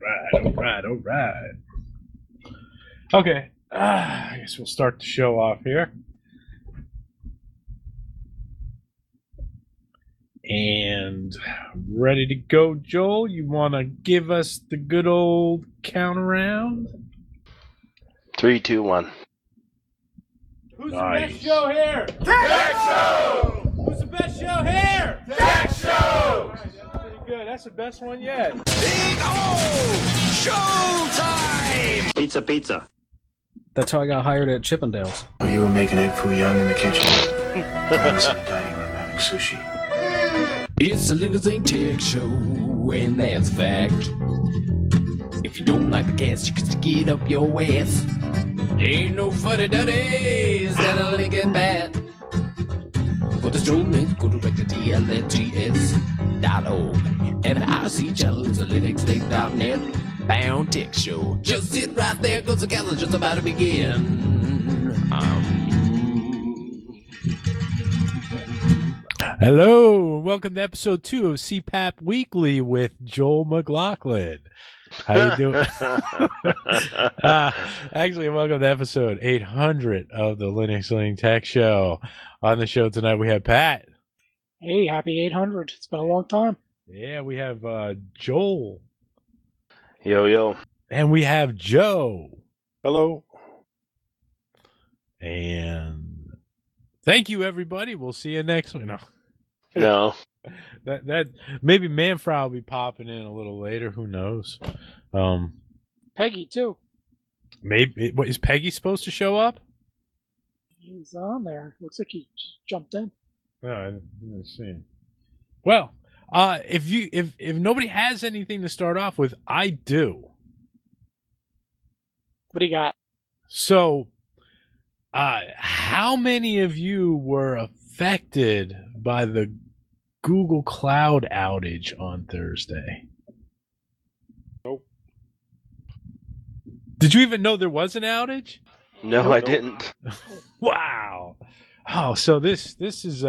All right. Okay, I guess we'll start the show off here. And ready to go, Joel? You want to give us the good old count around? 3, 2, 1. Who's Nice. the best show here? Tech Show! Who's the best show here? Tech Show! That's pretty good. That's the best one yet. Big O! Showtime! Pizza, pizza. That's how I got hired at Chippendales. You were making egg foo young in the kitchen. I was in the dining room having sushi. It's a Little Thing Tech Show, and that's a fact. If you don't like the cast, you can stick it up your ass. Ain't no funny duddies that'll link it bad. For the show, let's go direct to TLNTS.org. And the IC channel is a linuxthing.net. Bound Tech Show. Just sit right there, cause the calend's just about to begin. Hello, and welcome to episode 2 of CPAP Weekly with Joel McLaughlin. How you doing? Actually, welcome to episode 800 of the Linux Sling Tech Show. On the show tonight, we have Pat. Hey, happy 800. It's been a long time. Yeah, we have Joel. Yo, yo. And we have Joe. Hello. And thank you, everybody. We'll see you next week. No. That maybe Manfred will be popping in a little later. Who knows? Peggy, too. Maybe. What, is Peggy supposed to show up? He's on there. Looks like he just jumped in. Oh, I didn't see. Well, if nobody has anything to start off with, I do. What do you got? So, how many of you were affected by the Google Cloud outage on Thursday? Nope. Did you even know there was an outage? No, I didn't. Wow. Oh, so this is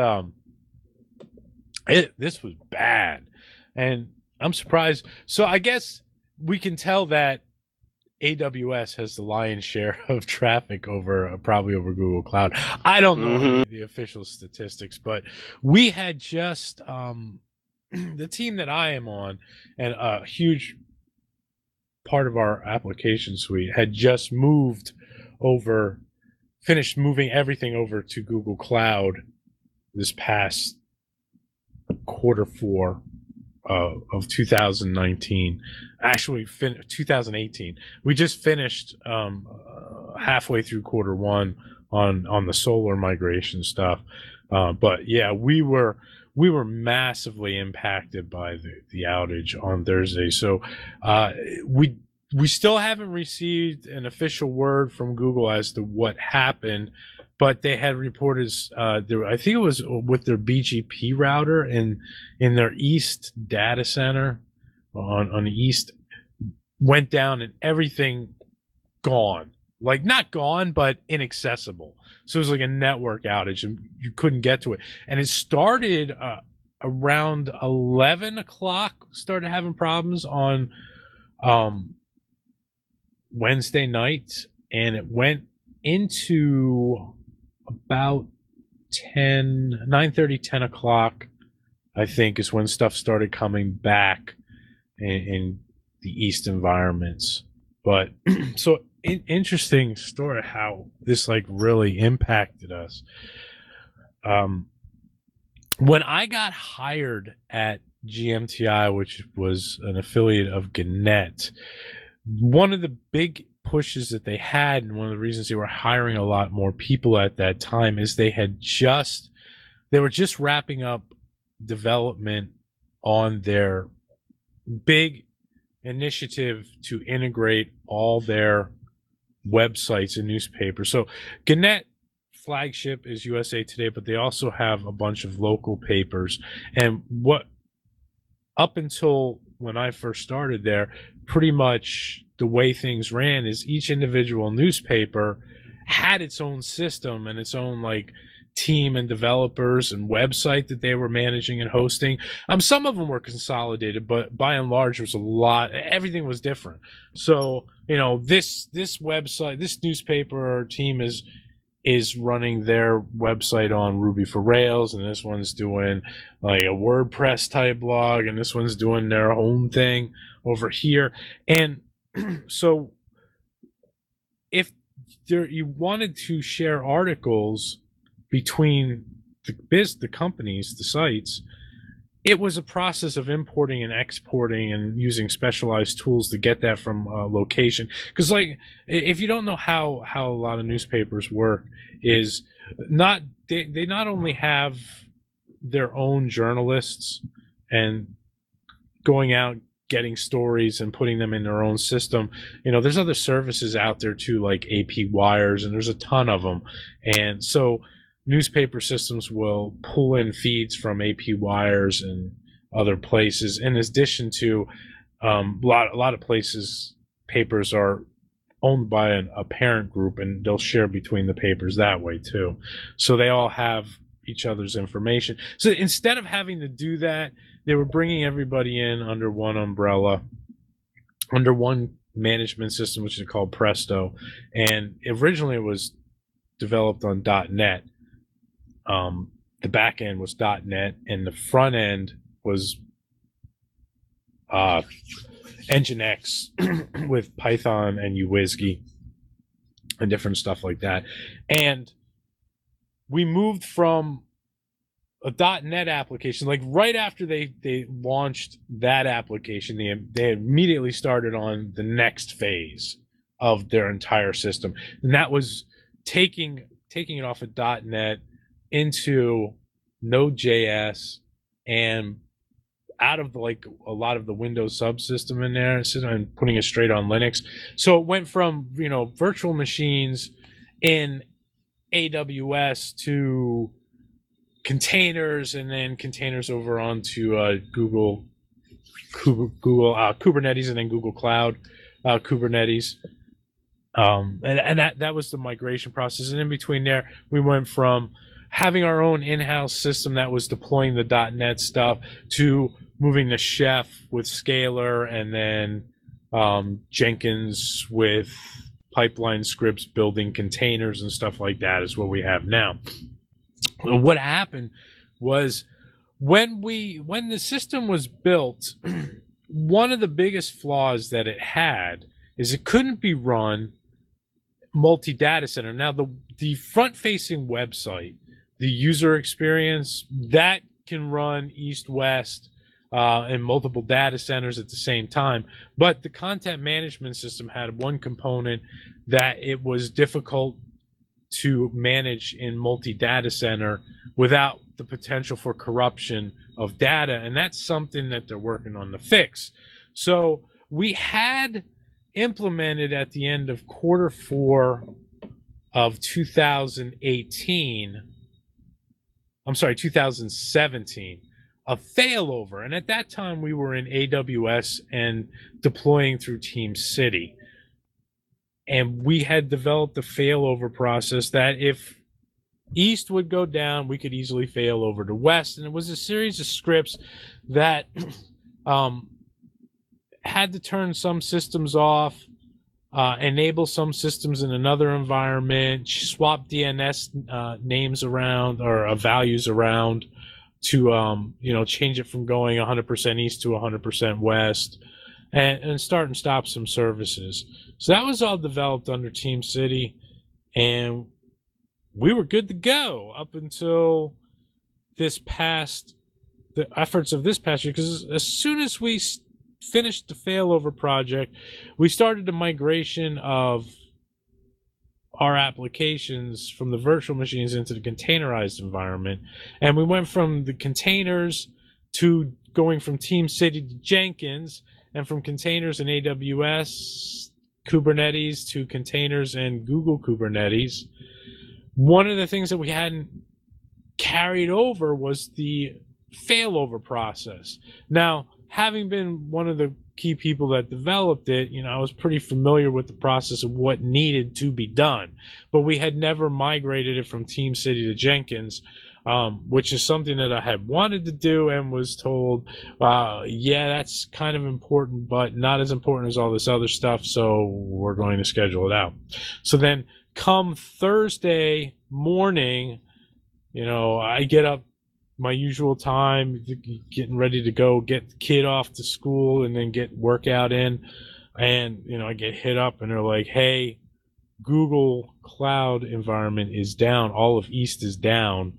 this was bad. And I'm surprised. So I guess we can tell that AWS has the lion's share of traffic probably over Google Cloud. I don't know the official statistics, but we had just the team that I am on, and a huge part of our application suite had just finished moving everything over to Google Cloud this past Q4 of 2019. Actually, 2018. We just finished halfway through Q1 on the solar migration stuff. But yeah, we were massively impacted by the outage on Thursday. So we still haven't received an official word from Google as to what happened, but they had reported, I think it was with their BGP router in their East data center on the East, went down and everything gone. Like, not gone, but inaccessible. So it was like a network outage and you couldn't get to it. And it started around 11 o'clock, started having problems on Wednesday night, and it went into about 9:30, 10 o'clock, I think, is when stuff started coming back in the East environments. But so interesting story how this like really impacted us. When I got hired at GMTI, which was an affiliate of Gannett, one of the big pushes that they had, and one of the reasons they were hiring a lot more people at that time, is they were just wrapping up development on their big initiative to integrate all their websites and newspapers. So Gannett flagship is USA Today, but they also have a bunch of local papers. And what, up until when I first started there, pretty much the way things ran is each individual newspaper had its own system and its own like team and developers and website that they were managing and hosting. Some of them were consolidated, but by and large, there was a lot. Everything was different. So, this website, this newspaper team is running their website on Ruby for Rails, and this one's doing like a WordPress type blog, and this one's doing their own thing over here. And so if you wanted to share articles between the companies, the sites, it was a process of importing and exporting and using specialized tools to get that from a location. Because, like, if you don't know how a lot of newspapers work, is they not only have their own journalists and going out getting stories and putting them in their own system. There's other services out there too, like AP Wires, and there's a ton of them. And so newspaper systems will pull in feeds from AP Wires and other places. In addition to a lot of places, papers are owned by a parent group, and they'll share between the papers that way too. So they all have each other's information. So instead of having to do that, they were bringing everybody in under one umbrella, under one management system, which is called Presto. And originally it was developed on .NET. The back end was .NET, and the front end was Nginx with Python and UWSGI and different stuff like that. And we moved from a .NET application, like right after they launched that application, they immediately started on the next phase of their entire system, and that was taking it off of .NET into Node.js and out of a lot of the Windows subsystem in there and putting it straight on Linux. So it went from virtual machines in AWS to containers, and then containers over onto Google Kubernetes, and then Google Cloud Kubernetes. And that was the migration process. And in between there, we went from having our own in-house system that was deploying the .NET stuff to moving to Chef with Scalar, and then Jenkins with pipeline scripts building containers and stuff like that is what we have now. What happened was when the system was built, one of the biggest flaws that it had is it couldn't be run multi-data center. Now, the front-facing website, the user experience, that can run east-west and multiple data centers at the same time. But the content management system had one component that it was difficult to manage in multi-data center without the potential for corruption of data. And that's something that they're working on to fix. So we had implemented at the end of Q4 of 2017, a failover. And at that time, we were in AWS and deploying through TeamCity. And we had developed a failover process that if East would go down, we could easily fail over to West. And it was a series of scripts that had to turn some systems off, enable some systems in another environment, swap DNS names around or values around to change it from going 100% east to 100% west, and start and stop some services. So that was all developed under TeamCity, and we were good to go up until the efforts of this past year, because as soon as we finished the failover project, we started the migration of our applications from the virtual machines into the containerized environment. And we went from the containers to going from TeamCity to Jenkins, and from containers in AWS Kubernetes to containers in Google Kubernetes. One of the things that we hadn't carried over was the failover process. Now, having been one of the key people that developed it, I was pretty familiar with the process of what needed to be done. But we had never migrated it from TeamCity to Jenkins, which is something that I had wanted to do and was told, yeah, that's kind of important, but not as important as all this other stuff, so we're going to schedule it out. So then come Thursday morning, I get up my usual time, getting ready to go get the kid off to school and then get workout in. And, I get hit up and they're like, hey, Google Cloud environment is down. All of East is down.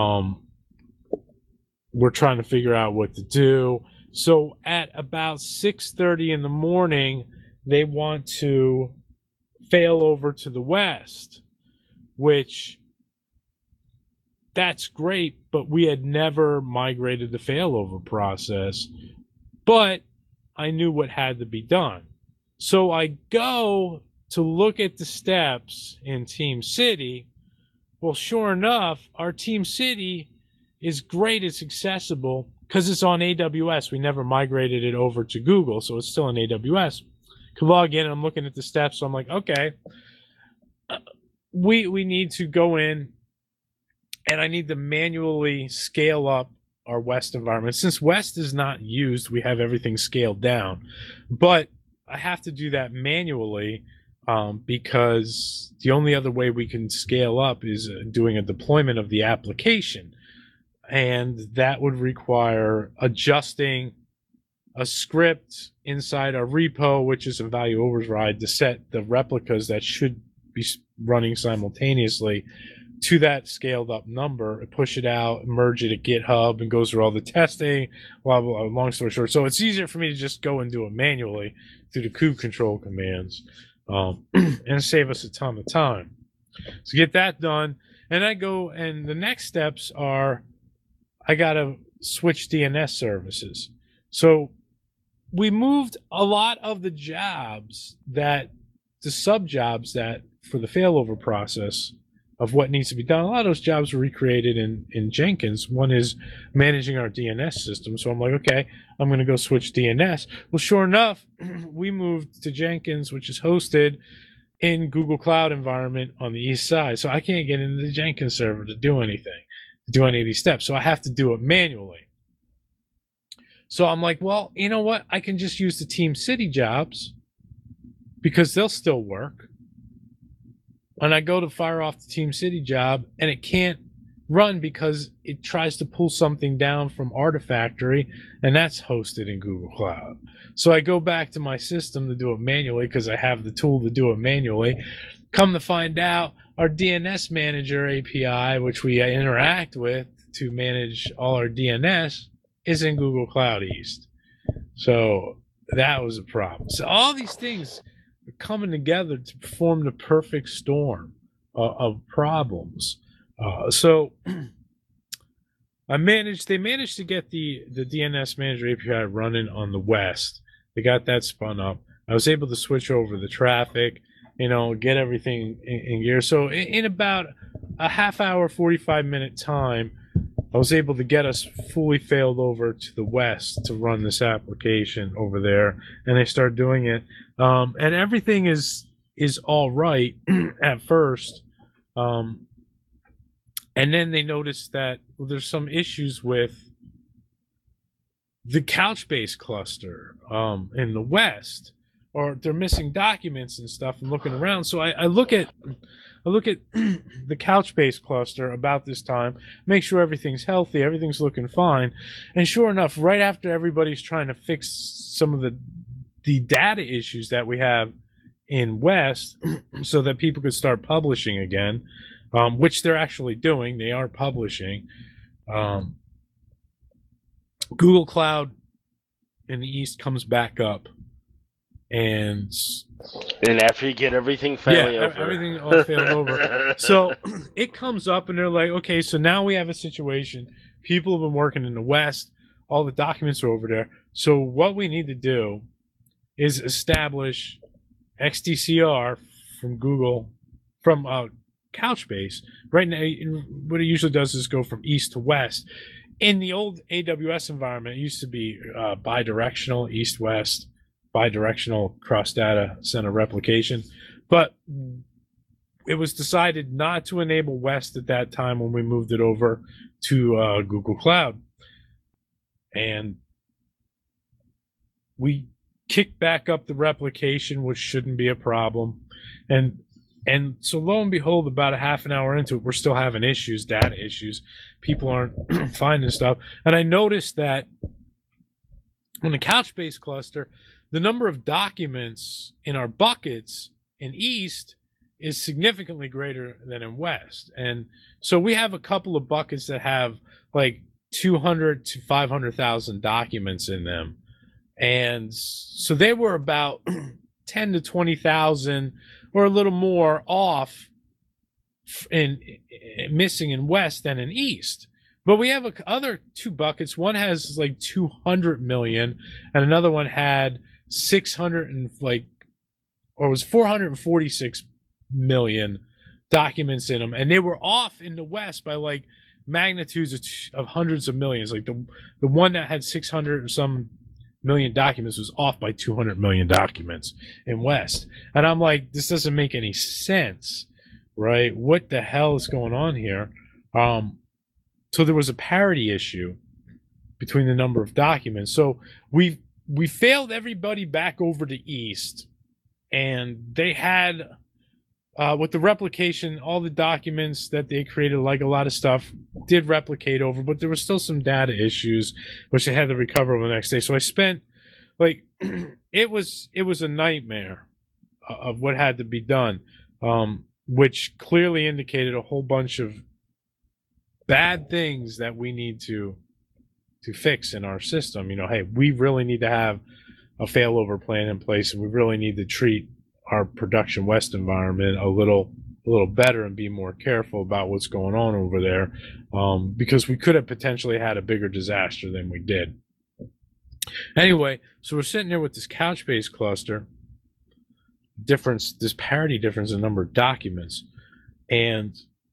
We're trying to figure out what to do. So at about 6:30 in the morning, they want to fail over to the West, which that's great, but we had never migrated the failover process. But I knew what had to be done. So I go to look at the steps in TeamCity. Well, sure enough, our TeamCity is great. It's accessible because it's on AWS. We never migrated it over to Google, so it's still on AWS. Can log in, and I'm looking at the steps, so I'm like, okay, we need to go in, and I need to manually scale up our West environment. Since West is not used, we have everything scaled down. But I have to do that manually because the only other way we can scale up is doing a deployment of the application. And that would require adjusting a script inside our repo, which is a value override, to set the replicas that should be running simultaneously to that scaled up number, push it out, merge it at GitHub, and goes through all the testing, blah, blah, blah. Long story short. So it's easier for me to just go and do it manually through the kube control commands and save us a ton of time. So get that done. And I go, and the next steps are I got to switch DNS services. So we moved a lot of the jobs the sub jobs that for the failover process of what needs to be done. A lot of those jobs were recreated in Jenkins. One is managing our DNS system. So I'm like, okay, I'm going to go switch DNS. Well, sure enough, we moved to Jenkins, which is hosted in Google Cloud environment on the east side. So I can't get into the Jenkins server to do anything, to do any of these steps. So I have to do it manually. So I'm like, well, you know what? I can just use the TeamCity jobs because they'll still work. And I go to fire off the TeamCity job, and it can't run because it tries to pull something down from Artifactory, and that's hosted in Google Cloud. So I go back to my system to do it manually because I have the tool to do it manually. Come to find out, our DNS Manager API, which we interact with to manage all our DNS, is in Google Cloud East. So that was a problem. So all these things coming together to form the perfect storm of problems. So they managed to get the DNS Manager API running on the West. They got that spun up. I was able to switch over the traffic, get everything in gear. So in about a half hour, 45-minute time, I was able to get us fully failed over to the West to run this application over there, and they started doing it. And everything is all right at first. And then they noticed that there's some issues with the Couchbase cluster in the West, or they're missing documents and stuff and looking around. So I look at the Couchbase cluster about this time, make sure everything's healthy, everything's looking fine. And sure enough, right after everybody's trying to fix some of the data issues that we have in West so that people could start publishing again, which they're actually doing. They are publishing. Google Cloud in the East comes back up. And after you get everything failing over. Everything all failed over. So it comes up and they're like, okay, so now we have a situation. People have been working in the West. All the documents are over there. So what we need to do is establish XDCR from Google, from Couchbase. Right now, what it usually does is go from east to west. in the old AWS environment, it used to be bidirectional, east-west, bidirectional cross-data center replication. But it was decided not to enable West at that time when we moved it over to Google Cloud. And we kicked back up the replication, which shouldn't be a problem. And so lo and behold, about a half an hour into it, we're still having issues, data issues. People aren't finding stuff. And I noticed that on the Couchbase cluster, the number of documents in our buckets in East is significantly greater than in West. And so we have a couple of buckets that have like 200 to 500,000 documents in them. And so they were about 10 to 20,000 or a little more off in missing in West than in East. But we have other two buckets. One has like 200 million and another one had 600 and like, or it was 446 million documents in them. And they were off in the West by like magnitudes of hundreds of millions. Like the one that had 600 or some million documents was off by 200 million documents in West. And I'm like, this doesn't make any sense, right? What the hell is going on here? So there was a parity issue between the number of documents. So we failed everybody back over to East, and they had with the replication, all the documents that they created, like a lot of stuff, did replicate over, but there were still some data issues, which they had to recover over the next day. So I spent, like, it was a nightmare of what had to be done, which clearly indicated a whole bunch of bad things that we need to fix in our system. You know, hey, we really need to have a failover plan in place, and we really need to treat our production West environment a little better and be more careful about what's going on over there, because we could have potentially had a bigger disaster than we did. Anyway, so we're sitting there with this Couchbase cluster this parity difference in number of documents, and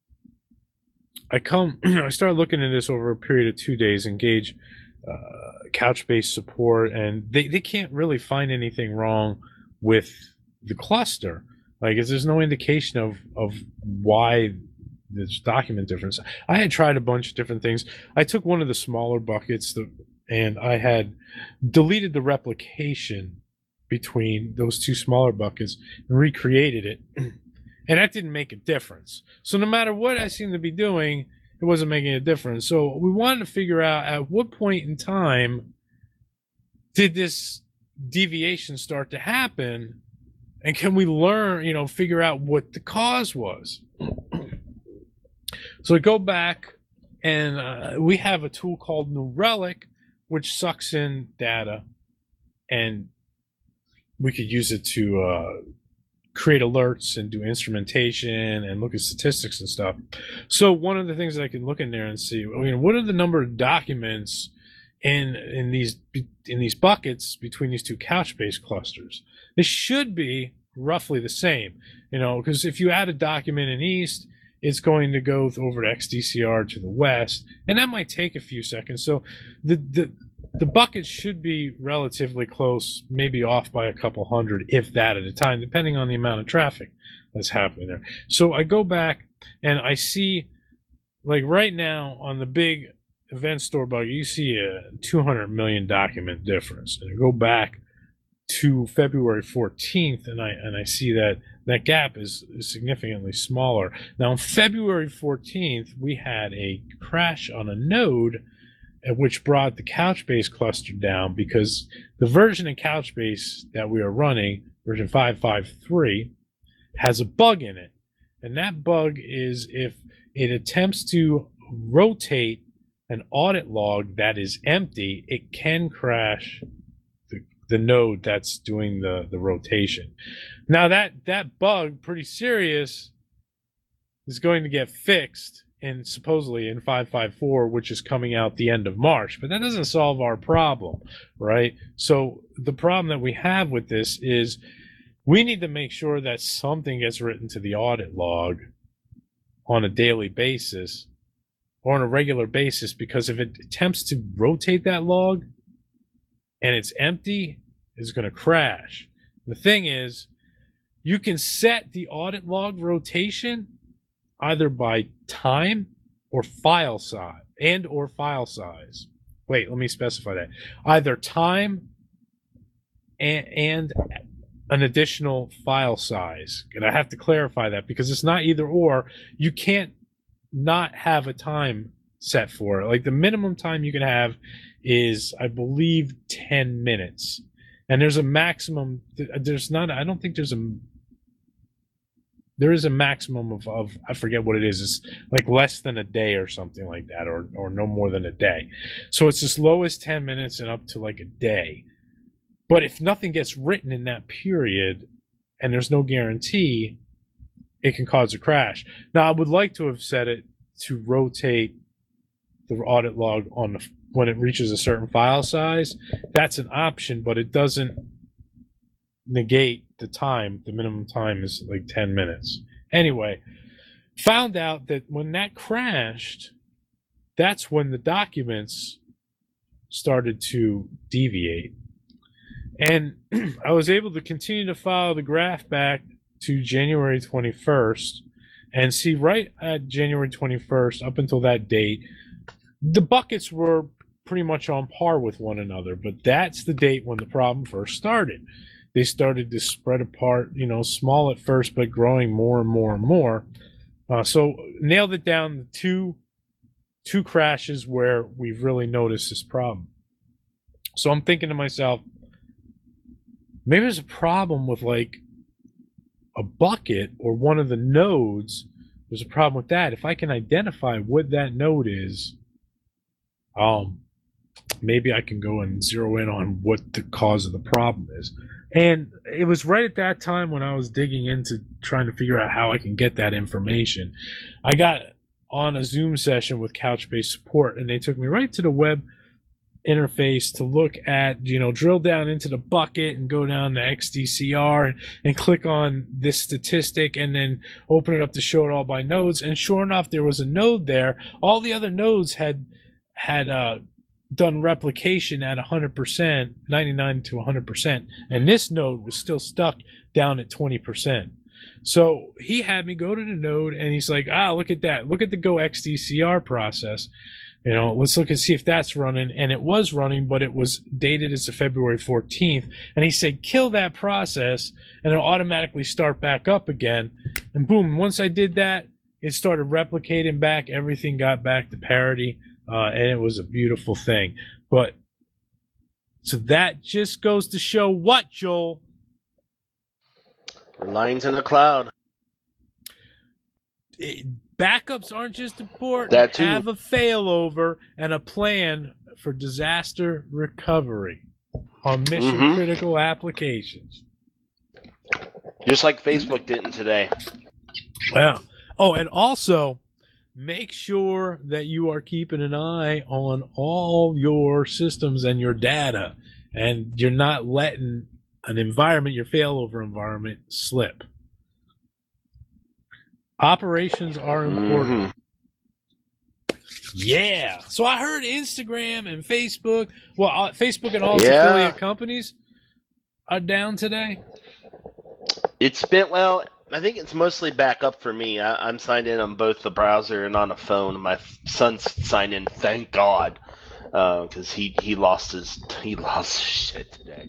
I started looking at this over a period of 2 days, engage Couchbase support, and they can't really find anything wrong with the cluster. Like, there's no indication of why there's document difference. I had tried a bunch of different things. I took one of the smaller buckets and I had deleted the replication between those two smaller buckets and recreated it. And that didn't make a difference. So no matter what I seemed to be doing, it wasn't making a difference. So we wanted to figure out at what point in time did this deviation start to happen, and can we learn, figure out what the cause was. So I go back, and we have a tool called New Relic, which sucks in data, and we could use it to create alerts and do instrumentation and look at statistics and stuff. So one of the things that I can look in there and see, what are the number of documents in these buckets between these two Couchbase clusters? They should be roughly the same, because if you add a document in East, it's going to go over to XDCR to the West, and that might take a few seconds. So the buckets should be relatively close, maybe off by a couple hundred, if that, at a time, depending on the amount of traffic that's happening there. So I go back and I see, like right now on the big event store bucket, you see a 200 million document difference. And I go back to February 14th, and I see that gap is significantly smaller. Now, on February 14th, we had a crash on a node, which brought the Couchbase cluster down, because the version of Couchbase that we are running, version 5.5.3, has a bug in it. And that bug is if it attempts to rotate an audit log that is empty, it can crash the node that's doing the rotation. Now that bug, pretty serious, is going to get fixed and supposedly in 5.5.4, which is coming out the end of March. But that doesn't solve our problem, right? So the problem that we have with this is we need to make sure that something gets written to the audit log on a daily basis or on a regular basis, because if it attempts to rotate that log and it's empty, it's going to crash. The thing is, you can set the audit log rotation either by time or file size or file size. Wait, let me specify that. Either time and an additional file size. And I have to clarify that because it's not either or. You can't not have a time set for it. Like the minimum time you can have is, I believe, 10 minutes. And there's a maximum. There's not. I don't think there's a. There is a maximum of I forget what it is. It's like less than a day or something like that, or no more than a day. So it's as low as 10 minutes and up to like a day. But if nothing gets written in that period, and there's no guarantee, it can cause a crash. Now, I would like to have set it to rotate the audit log when it reaches a certain file size. That's an option, but it doesn't negate the time. The minimum time is like 10 minutes. Anyway, found out that when that crashed, that's when the documents started to deviate. And I was able to continue to follow the graph back to January 21st and see right at January 21st, up until that date, the buckets were pretty much on par with one another. But that's the date when the problem first started. They started to spread apart, small at first, but growing more and more and more. So nailed it down to two crashes where we've really noticed this problem. So I'm thinking to myself, maybe there's a problem with like a bucket or one of the nodes. There's a problem with that. If I can identify what that node is, maybe I can go and zero in on what the cause of the problem is. And it was right at that time when I was digging into trying to figure out how I can get that information. I got on a Zoom session with Couchbase Support, and they took me right to the web interface to look at, drill down into the bucket and go down to XDCR and click on this statistic and then open it up to show it all by nodes. And sure enough, there was a node there. All the other nodes had done replication at 100%, 99 to 100%. And this node was still stuck down at 20%. So he had me go to the node and he's like, look at that. Look at the Go XDCR process. Let's look and see if that's running. And it was running, but it was dated as of February 14th. And he said, kill that process and it'll automatically start back up again. And boom, once I did that, it started replicating back. Everything got back to parity. And it was a beautiful thing. But so that just goes to show what, Joel? Lines in the cloud. Backups aren't just important. That too. Have a failover and a plan for disaster recovery on mission critical applications. Just like Facebook didn't today. Yeah. Oh, and also make sure that you are keeping an eye on all your systems and your data, and you're not letting an environment, your failover environment, slip. Operations are important. Yeah. So I heard Instagram and Facebook, Facebook and all its affiliate companies are down today. It's been, I think it's mostly back up for me. I'm signed in on both the browser and on a phone. My son's signed in, thank God, because he lost his shit today.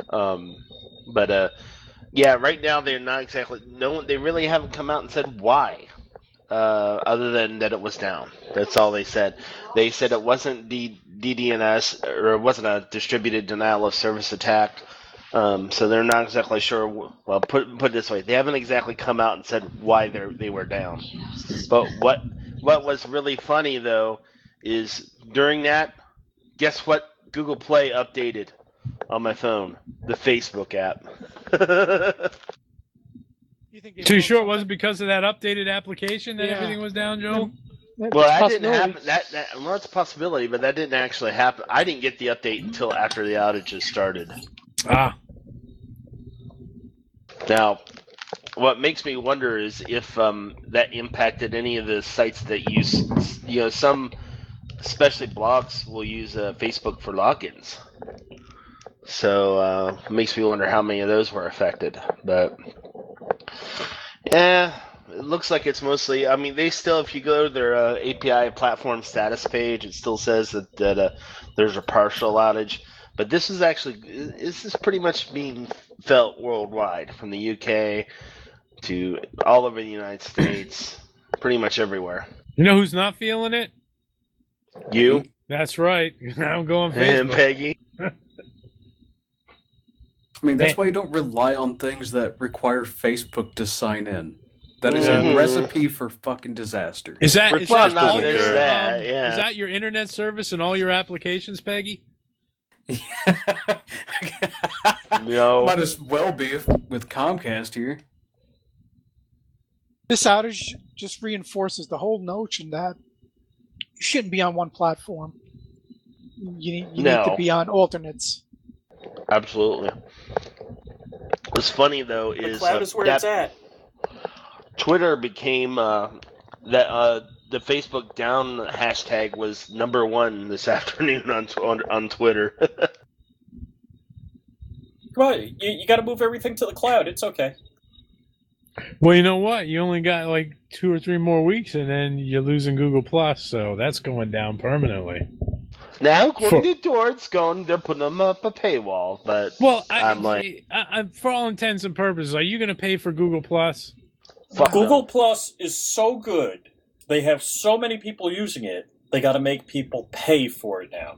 Yeah, right now they're not exactly. They really haven't come out and said why, other than that it was down. That's all they said. They said it wasn't DDoS, or it wasn't a distributed denial of service attack. So they're not exactly sure. Well, put it this way, they haven't exactly come out and said why they were down. But what was really funny though is during that, guess what? Google Play updated on my phone, the Facebook app. Too sure it wasn't because of that updated application that everything was down, Joel? Well, that didn't happen. Well, it's a possibility, but that didn't actually happen. I didn't get the update until after the outages started. Ah. Now, what makes me wonder is if that impacted any of the sites that use, some, especially blogs, will use Facebook for logins. So it makes me wonder how many of those were affected. But it looks like it's mostly. I mean, they still, if you go to their API platform status page, it still says that there's a partial outage. But this is pretty much being felt worldwide, from the UK to all over the United States, pretty much everywhere. You know who's not feeling it? You That's right. I'm going and Facebook. Peggy. I mean, that's why you don't rely on things that require Facebook to sign in. That is Mhm. a recipe for fucking disaster. Is that Well, all no, your, there's that, yeah. is that your internet service and all your applications, Peggy? No. Might as well be with Comcast here. This outage just reinforces the whole notion that you shouldn't be on one platform. You need to No. be on alternates. Absolutely. What's funny though The is cloud is where that it's at. Twitter became the Facebook down hashtag was #1 this afternoon on Twitter. Come on, you got to move everything to the cloud. It's okay. Well, you know what? You only got like 2 or 3 more weeks, and then you're losing Google Plus, so that's going down permanently. Now, according to George, they're putting them up a paywall, but Well, I'm like, for all intents and purposes, are you going to pay for Google Plus? fuck Google them. Plus is so good. They have so many people using it. They got to make people pay for it now.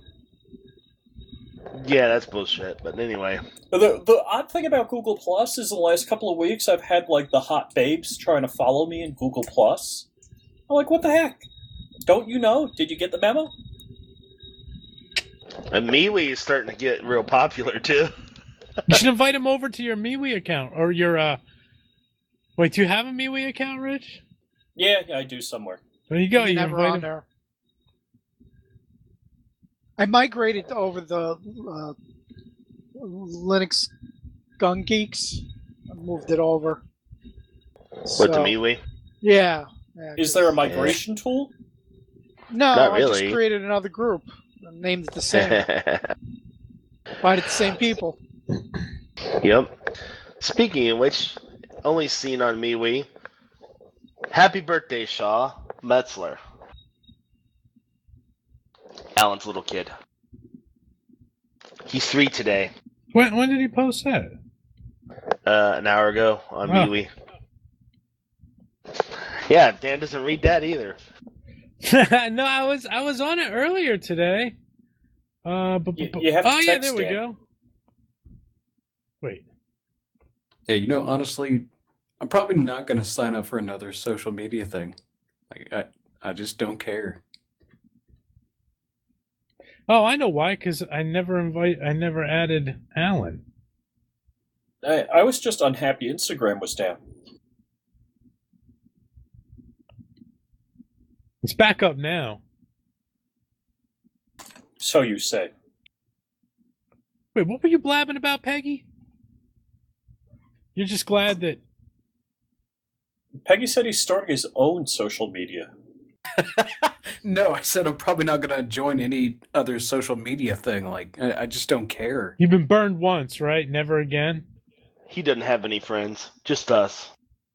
Yeah, that's bullshit. But anyway, The odd thing about Google Plus is in the last couple of weeks I've had like the hot babes trying to follow me in Google Plus. I'm like, what the heck? Don't you know? Did you get the memo? and MeWe is starting to get real popular too. You should invite him over to your MeWe account or your. Wait, do you have a MeWe account, Rich? Yeah, I do somewhere. There you go. You're You never invite on him. there. I migrated over the Linux Gun Geeks. I moved it over. With the MeWe? Yeah. Is there a migration tool? No, Not I really. just created another group. And named it the same. Invited the same people. Yep. Speaking of which, only seen on MeWe. Happy birthday, Shaw Metzler. Alan's little kid. He's 3 today. When did he post that? An hour ago on Oh. MeWe. Yeah, Dan doesn't read that either. No, I was on it earlier today. You have to oh yeah, text there we Dan. go. Wait. Yeah, honestly, I'm probably not going to sign up for another social media thing. Like, I just don't care. Oh, I know why. Because I never added Alan. I was just unhappy Instagram was down. It's back up now. So you say. Wait, what were you blabbing about, Peggy? You're just glad that. Peggy said he's starting his own social media. No, I said I'm probably not going to join any other social media thing. Like, I just don't care. You've been burned once, right? Never again? He doesn't have any friends. Just us.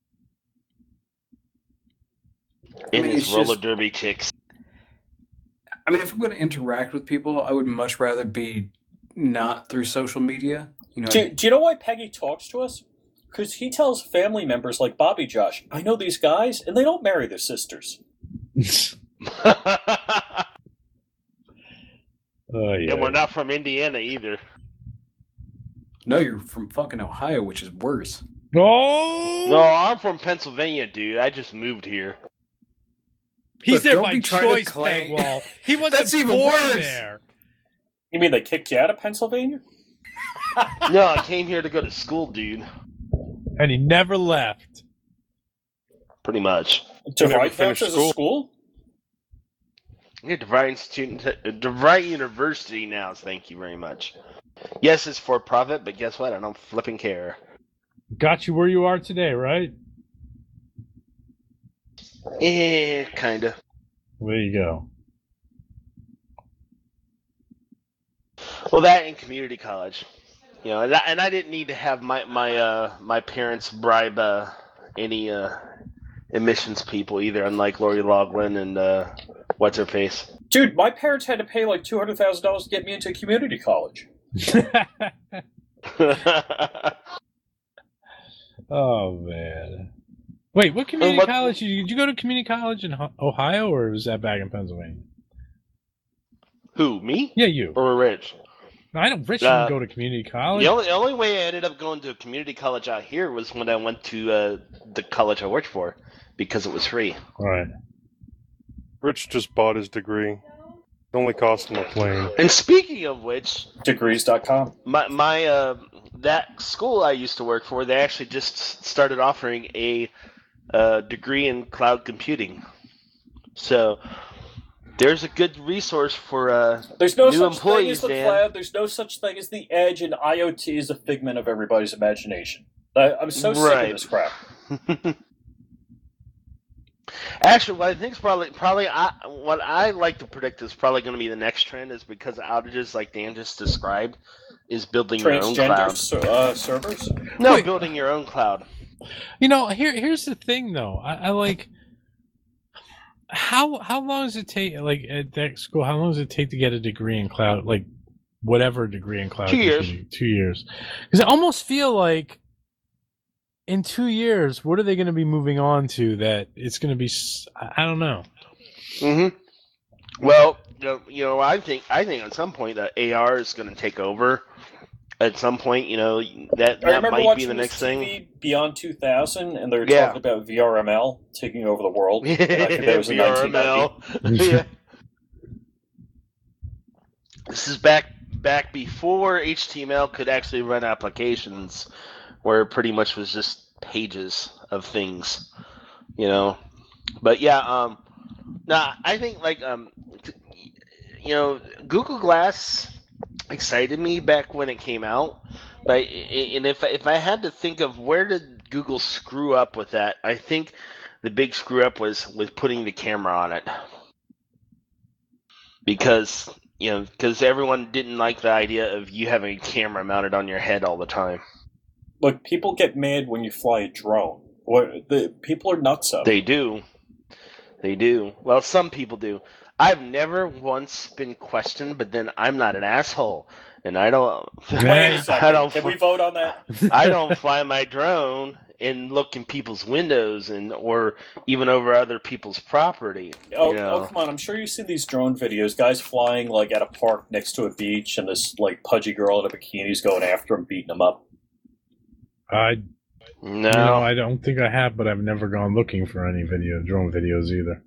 And mean, his it's roller just- derby chicks. I mean, if I'm going to interact with people, I would much rather be not through social media. Do you know why Peggy talks to us? Because he tells family members like Bobby Josh, I know these guys, and they don't marry their sisters. Oh yeah. And we're not from Indiana either. No, you're from fucking Ohio, which is worse. Oh! No, I'm from Pennsylvania, dude. I just moved here. He's Look, there don't by be trying to choice, claim- Pegwall. He wasn't That's even born worse. there. You mean they kicked you out of Pennsylvania? No, I came here to go to school, dude. And he never left. Pretty much. DeVry counts as a school? Yeah, DeVry University now, thank you very much. Yes, it's for profit, but guess what? I don't flipping care. Got you where you are today, right? Yeah, kinda. There you go. Well, that in community college, and I didn't need to have my parents bribe any admissions people either, unlike Lori Loughlin and what's her face. Dude, my parents had to pay like $200,000 to get me into community college. Oh man! Wait, what community What- college did you go to? Community college in Ohio, or was that back in Pennsylvania? Who, me Yeah, you. or Rich? I don't. Rich didn't go to community college. The only way I ended up going to a community college out here was when I went to the college I worked for because it was free. All right. Rich just bought his degree. It only cost him a plane. And speaking of which, Degrees.com. my that school I used to work for, they actually just started offering a degree in cloud computing. So there's a good resource for There's no new such thing employees, as the Dan. cloud. There's no such thing as the edge, and IoT is a figment of everybody's imagination. I'm so sick Right. of this crap. Actually, what I think is probably what I like to predict is probably going to be the next trend is because outages like Dan just described is building your own Transgender cloud. servers. No, Wait. building your own cloud. Here's the thing though. I like how long does it take, like at that school, how long does it take to get a degree in cloud, like whatever degree in cloud 2 years. computing? 2 years. Because I almost feel like in 2 years, what are they going to be moving on to that it's going to be, I don't know. Mm-hmm. Well, I think at some point that AR is going to take over. At some point, I that remember might be watching the this next thing. TV Beyond 2000, and they were Yeah. talking about VRML taking over the world. And I think that was in VRML. 1990. Yeah. This is back before HTML could actually run applications, where it pretty much was just pages of things, But yeah, I think Google Glass excited me back when it came out, but and if I had to think of where did Google screw up with that, I think the big screw up was with putting the camera on it, because everyone didn't like the idea of you having a camera mounted on your head all the time. Look, people get mad when you fly a drone. People are nuts up. They do. Well, some people do. I've never once been questioned, but then I'm not an asshole, and I don't. Wait a second. Can we vote on that? I don't fly my drone and look in people's windows or even over other people's property. Oh, come on. I'm sure you've seen these drone videos. Guys flying like at a park next to a beach, and this like pudgy girl in a bikini is going after him, beating him up. No. I don't think I have, but I've never gone looking for any drone videos either.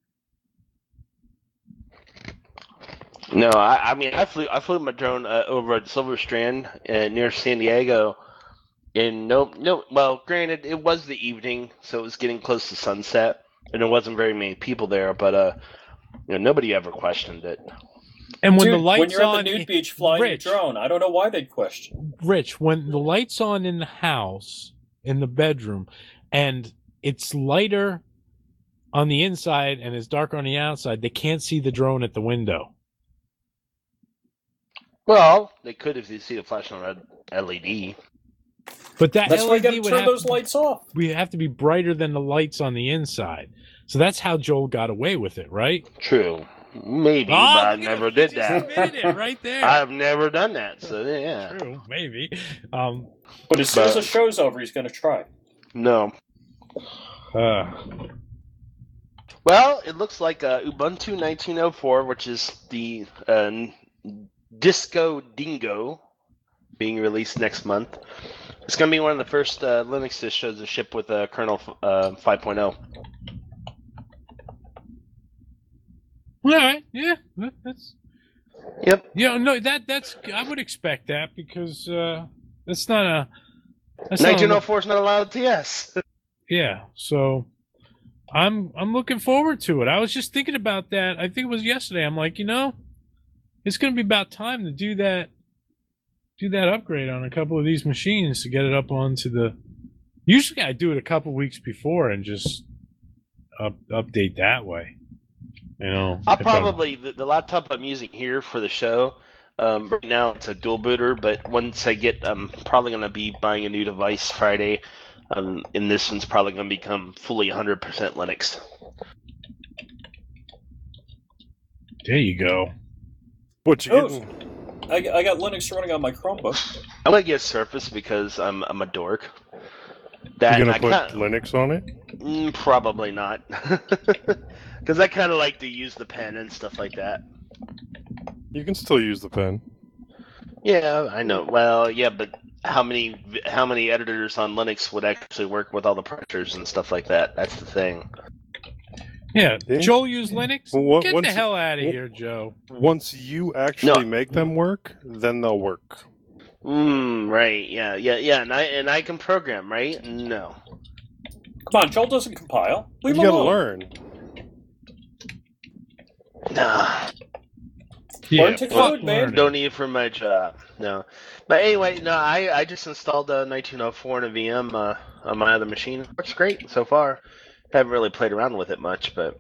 No, I mean I flew my drone over at Silver Strand near San Diego, and well, granted it was the evening, so it was getting close to sunset, and there wasn't very many people there, but nobody ever questioned it. And when Dude, the lights when you're on, at the nude beach flying Rich, your drone, I don't know why they'd question. Rich, when the lights on in the house, in the bedroom, and it's lighter on the inside and it's dark on the outside, they can't see the drone at the window. Well, they could if they see the flashing red LED. But that That's why you LED got to would turn have those lights off. we have to be brighter than the lights on the inside. So that's how Joel got away with it, right? True. Maybe, Oh, but I look at never him. did He just that. admitted it right there. I've never done that, so yeah. True, maybe. But as soon as the show's over, he's going to try. No. Well, it looks like Ubuntu 1904, which is the Disco Dingo, being released next month. It's going to be one of the first Linux distros to ship with kernel 5.0. All right, yeah, that's. Yep. No, that's. I would expect that because that's not a. That's 1904 is not allowed TS. Yeah, so I'm looking forward to it. I was just thinking about that. I think it was yesterday. I'm like, it's going to be about time to do that upgrade on a couple of these machines to get it up onto the Usually I do it a couple weeks before and just update that way. You know, I'll if I'm- probably the laptop I'm using here for the show. Right now it's a dual booter, but once I'm probably going to be buying a new device Friday, and this one's probably going to become fully 100% Linux. There you go. What you Oh. getting? I got Linux running on my Chromebook. I'm going to get Surface because I'm a dork. You That gonna I put kinda- Linux on it? Probably not, because I kind of like to use the pen and stuff like that. You can still use the pen. Yeah, I know. Well, yeah, but how many editors on Linux would actually work with all the pressures and stuff like that? That's the thing. Yeah, Yeah. Joel used Linux. Well, Get once- the hell out of well- here, Joe. Once you actually No. make them work, then they'll work. Right. Yeah. And I can program, right? No. Come on, Joel doesn't compile. Leave You him gotta alone. learn. Nah. Learn to fuck code, man. learning. Don't need it for my job. No. But anyway, no. I just installed a 1904 and a VM on my other machine. Works great so far. Haven't really played around with it much, but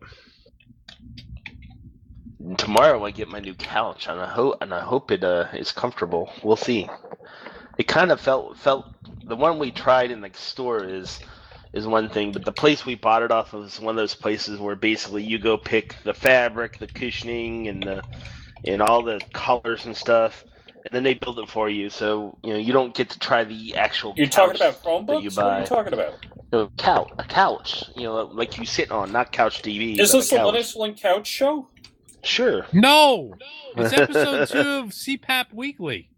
tomorrow I get my new couch, and I hope it is comfortable. We'll see. It kind of felt the one we tried in the store is one thing, but the place we bought it off of is one of those places where basically you go pick the fabric, the cushioning, and all the colors and stuff, and then they build it for you. So you don't get to try the actual. You're couch talking about that you Chromebooks? What are buy. you talking about? No, a couch. Like you sit on, not couch TV. Is but this a the couch. Linux Link Couch show? Sure. No, it's episode 2 of CPAP Weekly.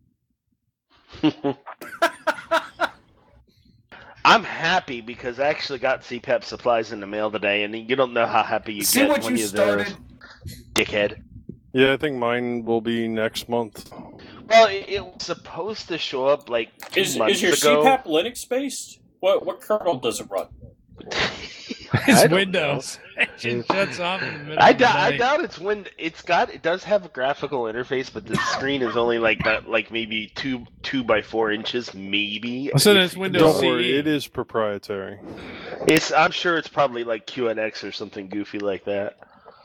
I'm happy because I actually got CPAP supplies in the mail today, and you don't know how happy you See get what when you you're there, started? dickhead. Yeah, I think mine will be next month. Well, it was supposed to show up like 2 Is months your ago. CPAP Linux based? What kernel does it run? I It's don't Windows. It just shuts off in the middle I of the doubt. I night. doubt it's when it does have a graphical interface, but the screen is only like maybe 2 by 4 inches, maybe. So then it's Windows Don't CE. worry, it is proprietary. I'm sure it's probably like QNX or something goofy like that.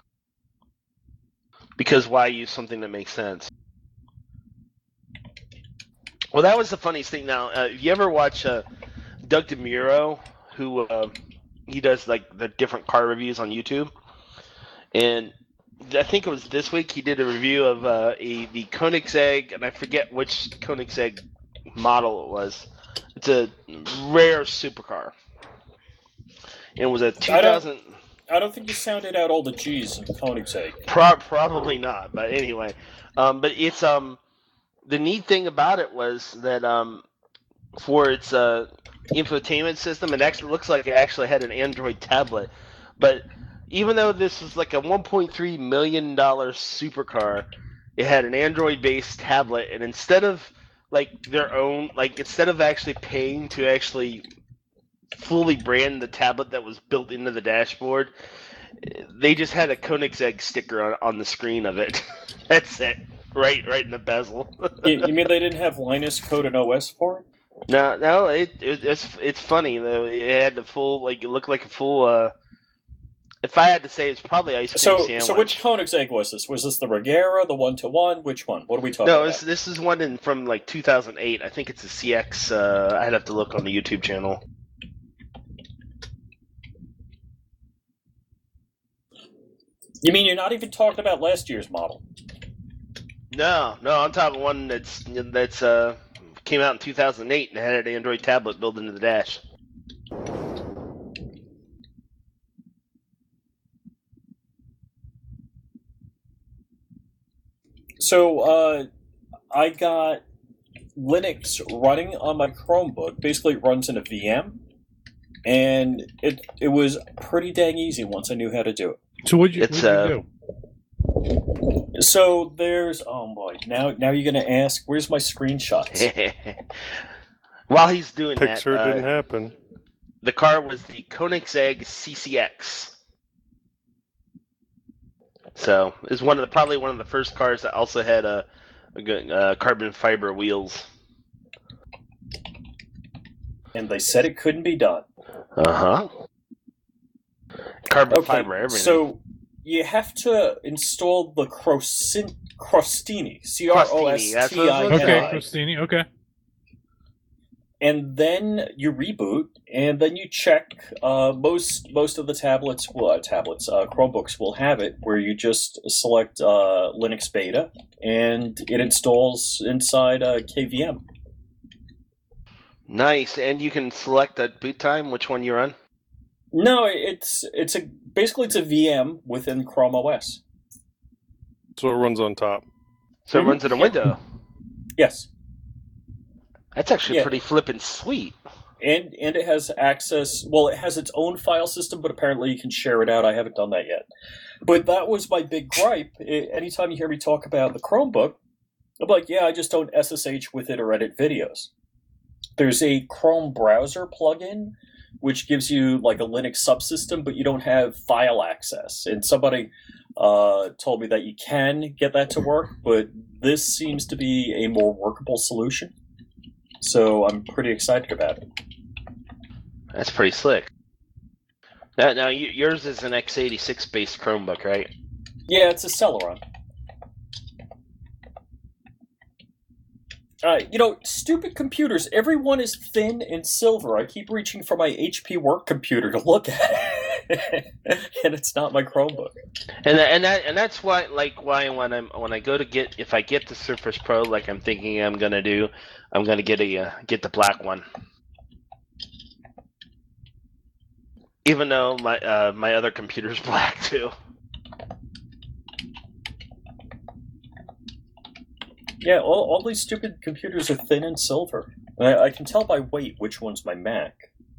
Because why use something that makes sense? Well, that was the funniest thing. Now, if you ever watch Doug DeMuro, who he does like the different car reviews on YouTube, and I think it was this week he did a review of the Koenigsegg, and I forget which Koenigsegg model it was. It's a rare supercar. And it was a 2000. I don't think you sounded out all the G's in Koenigsegg. Probably not, but anyway, but it's the neat thing about it was that for its infotainment system, it actually looks like it actually had an Android tablet. But even though this was like a $1.3 million supercar, it had an Android-based tablet, and instead of instead of actually paying to actually fully brand the tablet that was built into the dashboard, they just had a Koenigsegg sticker on the screen of it. That's it, right in the bezel. You mean they didn't have Linus Code and OS for it? No, it's funny though. It had the full it looked like a full. If I had to say, it's probably ice cream sandwich. So which Koenigsegg was this? Was this the Regera, the 1-to-1? Which one? What are we talking No, about? this is one from like 2008. I think it's a CX. I'd have to look on the YouTube channel. You mean you're not even talking about last year's model? No, I'm talking one that's came out in 2008 and had an Android tablet built into the dash. So, I got Linux running on my Chromebook. Basically, it runs in a VM, and it was pretty dang easy once I knew how to do it. So what'd you It's, do? So there's oh boy, now you're gonna ask, where's my screenshots? While he's doing Picture that, didn't happen. the car was the Koenigsegg CCX. So it's probably one of the first cars that also had a good carbon fiber wheels. and they said it couldn't be done. Uh-huh. Carbon fiber, everything. So you have to install the Crostini, Crostini, Crostini, Okay, Crostini. Okay. and then you reboot, and then you check. Most of the Chromebooks will have it, where you just select Linux Beta, and it installs inside KVM. Nice, and you can select at boot time which one you run. No, it's basically a VM within Chrome OS. So it runs on top. So it runs in a window. Yes. That's actually Yeah. pretty flippin' sweet. And it has access. Well, it has its own file system, but apparently you can share it out. I haven't done that yet. But that was my big gripe. Anytime you hear me talk about the Chromebook, I'm like, yeah, I just don't SSH with it or edit videos. There's a Chrome browser plugin, which gives you like a Linux subsystem, but you don't have file access. And somebody told me that you can get that to work, but this seems to be a more workable solution. So I'm pretty excited about it. That's pretty slick. Now yours is an x86 based Chromebook, right? Yeah, it's a Celeron. Stupid computers. Everyone is thin and silver. I keep reaching for my HP work computer to look at it, and it's not my Chromebook. And that's why when I go to get the Surface Pro, like I'm thinking I'm gonna do, I'm gonna get the black one. Even though my other computer's black too. Yeah, all these stupid computers are thin and silver. I can tell by weight which one's my Mac.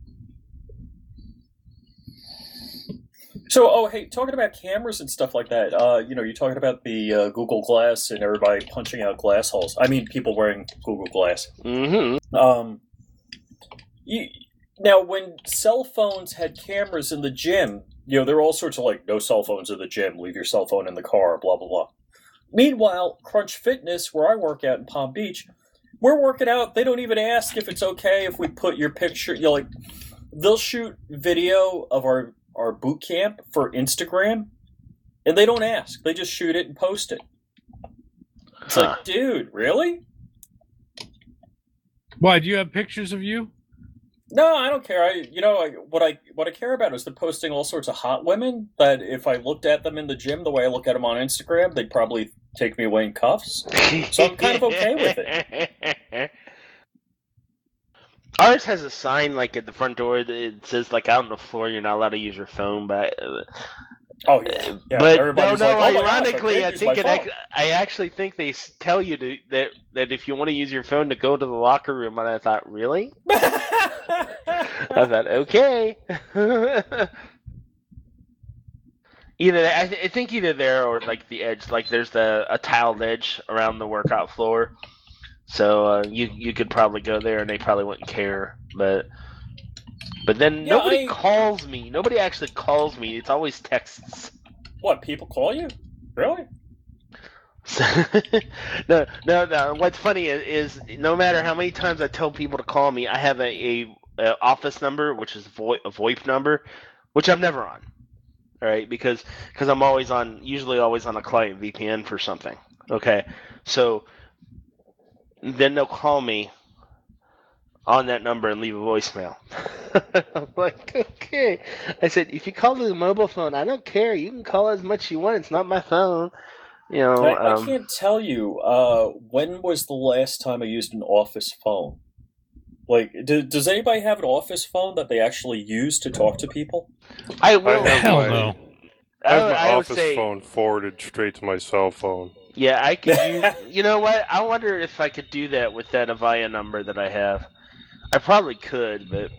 So, hey, talking about cameras and stuff like that, you're talking about the Google Glass and everybody punching out glass holes. I mean, people wearing Google Glass. Mm-hmm. Now, when cell phones had cameras in the gym, there were all sorts of, no cell phones in the gym, leave your cell phone in the car, blah, blah, blah. Meanwhile, Crunch Fitness, where I work out in Palm Beach, we're working out. They don't even ask if it's okay if we put your picture. They'll shoot video of our boot camp for Instagram, and they don't ask. They just shoot it and post it. It's like, dude, really? Why, do you have pictures of you? No, I don't care. What I care about is they're posting all sorts of hot women that if I looked at them in the gym the way I look at them on Instagram, they'd probably take me away in cuffs. So I'm kind of okay with it. Ours has a sign at the front door that says out on the floor you're not allowed to use your phone, but oh yeah. But everybody's no, like, oh ironically, my gosh, I think I actually think they tell you that if you want to use your phone to go to the locker room, and I thought, really? I thought, okay. I think either there or the edge, there's a tiled edge around the workout floor, so you could probably go there and they probably wouldn't care, but then nobody calls me. Nobody actually calls me. It's always texts. What, people call you? Really? No. What's funny is no matter how many times I tell people to call me, I have a office number, which is a VoIP number, which I'm never on. All right, because I'm usually always on a client VPN for something. Okay, so then they'll call me on that number and leave a voicemail. I'm like, okay. I said, if you call the mobile phone, I don't care. You can call as much as you want. It's not my phone. I can't tell you when was the last time I used an office phone. Does anybody have an office phone that they actually use to talk to people? I will. Hell no. I have my office phone forwarded straight to my cell phone. Yeah, I could use... You know what? I wonder if I could do that with that Avaya number that I have. I probably could, but...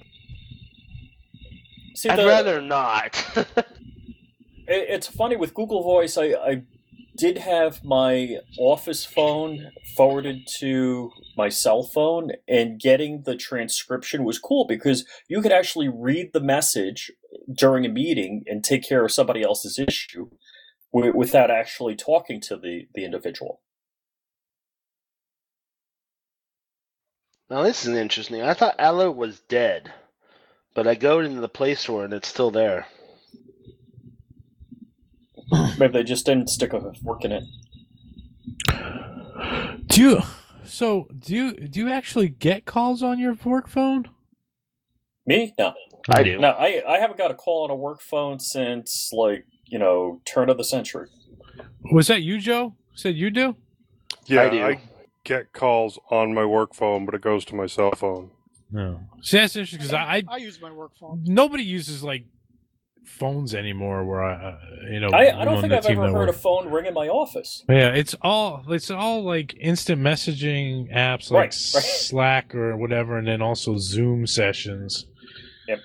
See, I'd rather not. It's funny, with Google Voice, I did have my office phone forwarded to my cell phone, and getting the transcription was cool because you could actually read the message during a meeting and take care of somebody else's issue without actually talking to the individual. Now this is interesting. I thought Aloe was dead, but I go into the Play Store and it's still there. Maybe they just didn't stick a fork in it. Do you actually get calls on your work phone? Me? No. I do. No, I haven't got a call on a work phone since, turn of the century. Was that you, Joe? Said you do? Yeah, I do. I get calls on my work phone, but it goes to my cell phone. No. See, that's interesting because I use my work phone. nobody uses like phones anymore. Where I don't think I've ever heard a phone ring in my office. Yeah, it's all like instant messaging apps like Right. Slack or whatever, and then also Zoom sessions. Yep.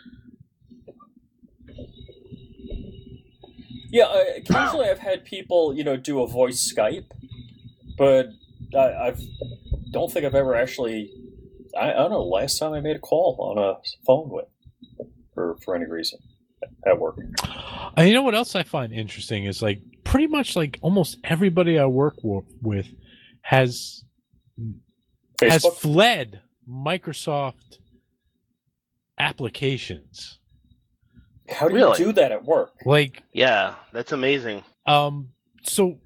Yeah, occasionally I've had people, do a voice Skype, but I don't think I've ever actually. I don't know. Last time I made a call on a phone with, for any reason, at work. And you know what else I find interesting is like pretty much like almost everybody I work with has Facebook? fled Microsoft applications. How do Really? you do that at work? Like Yeah, that's amazing. so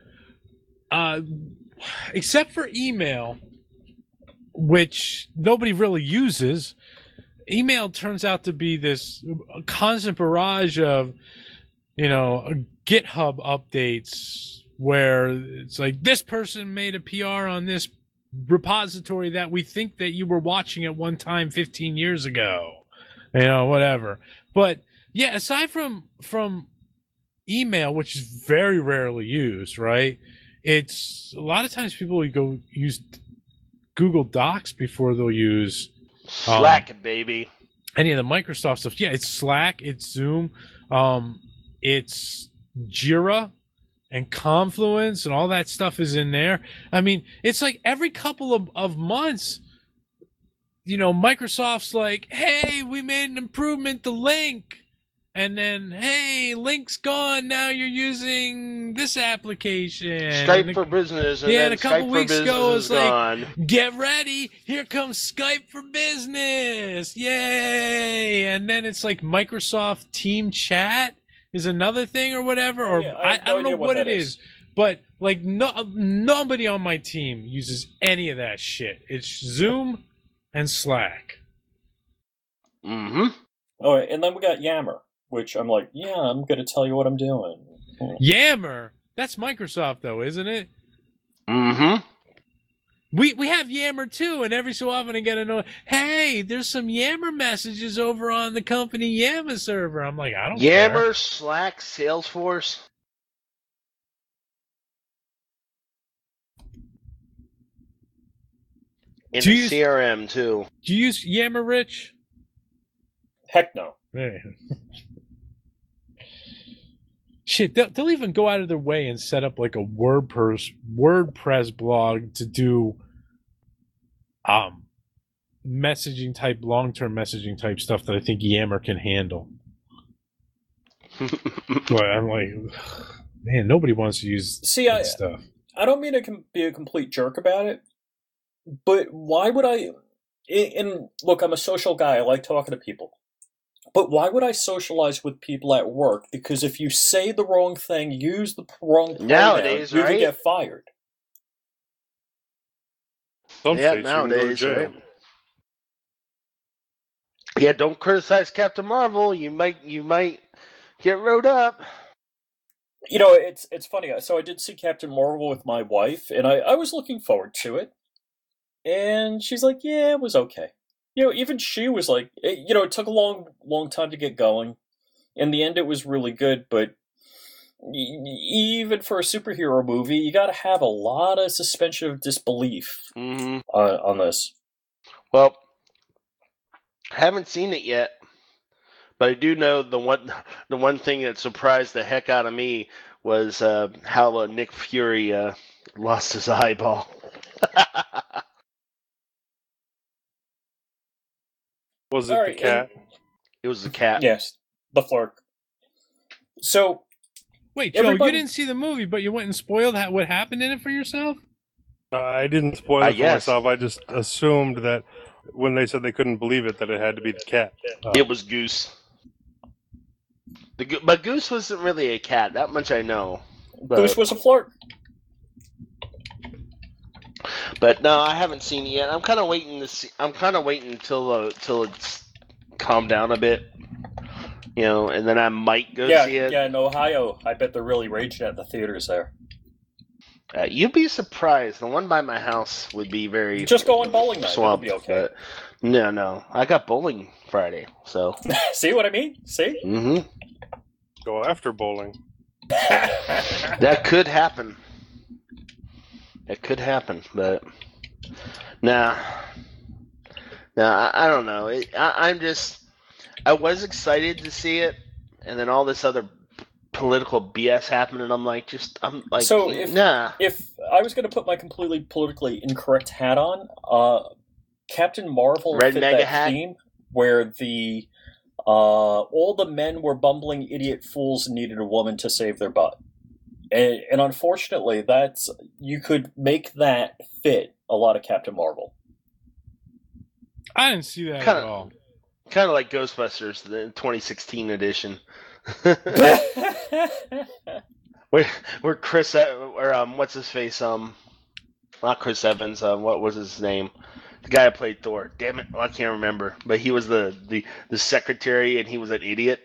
except for email, which nobody really uses, email turns out to be this constant barrage of, GitHub updates where it's like this person made a PR on this repository that we think that you were watching at one time 15 years ago, whatever. But yeah, aside from email, which is very rarely used, right? It's a lot of times people will go use Google Docs before they'll use Slack, baby. any of the Microsoft stuff. Yeah, it's Slack, it's Zoom, it's Jira and Confluence, and all that stuff is in there. I mean, it's like every couple of months, Microsoft's like, hey, we made an improvement to Link. And then, hey, Link's gone. Now you're using this application. Skype for Business. And Yeah, then and a couple Skype for weeks Business ago, is it's like, gone. get ready. Here comes Skype for Business. Yay. And then it's like Microsoft Team Chat is another thing or whatever. Or Yeah, I have no don't know idea what that it is. But like nobody on my team uses any of that shit. It's Zoom and Slack. Mm-hmm. All right, and then we got Yammer, which I'm like, yeah, I'm going to tell you what I'm doing. Yammer. That's Microsoft though, isn't it? Mm-hmm. We have Yammer too, and every so often I get a note, hey, there's some Yammer messages over on the company Yammer server. I'm like, I don't care. Yammer, Slack, Salesforce. And Do the you- CRM, too. Do you use Yammer, Rich? Heck no. Yeah. Shit, they'll even go out of their way and set up like a WordPress blog to do messaging type, long-term messaging type stuff that I think Yammer can handle. But I'm like, man, nobody wants to use See, that stuff. I don't mean to be a complete jerk about it, but why would I... And look, I'm a social guy. I like talking to people. But why would I socialize with people at work? Because if you say the wrong thing, use the wrong pronoun, Nowadays, you can right? get fired. Some Yeah, states you can go to nowadays, jail. right? Yeah, don't criticize Captain Marvel. You might get rode up. It's funny. So I did see Captain Marvel with my wife, and I was looking forward to it. And she's like, yeah, it was okay. Even she was like, it took a long time to get going. In the end, it was really good, but even for a superhero movie, you got to have a lot of suspension of disbelief Mm-hmm. on this. Well, I haven't seen it yet, but I do know the one thing that surprised the heck out of me was how Nick Fury lost his eyeball. Was it All the right, cat? It was the cat. Yes, the Flurk. So, Wait, Joe, everybody- you didn't see the movie, but you went and spoiled what happened in it for yourself? I didn't spoil I it for guess. myself. I just assumed that when they said they couldn't believe it, that it had to be the cat. It was Goose. But Goose wasn't really a cat. That much I know. Goose was a flirt. But no, I haven't seen it yet. I'm kind of waiting to see. I'm kind of waiting until it's calmed down a bit, and then I might go see it. Yeah, in Ohio, I bet they're really raging at the theaters there. You'd be surprised. The one by my house would be very Just go on bowling night. swamped. It'll be okay. But no, I got bowling Friday, so. See what I mean? See? Mm-hmm. Go after bowling. That could happen. It could happen, but I don't know. I was excited to see it, and then all this other political BS happened, and I'm like, So nah. If I was going to put my completely politically incorrect hat on, Captain Marvel Red fit mega that hat? theme where the all the men were bumbling idiot fools and needed a woman to save their butt. And unfortunately, you could make that fit a lot of Captain Marvel. I didn't see that Kinda- at all. Kind of like Ghostbusters, the 2016 edition. where Chris or what's his face not Chris Evans, what was his name, the guy who played Thor, damn it, I can't remember, but he was the secretary and he was an idiot.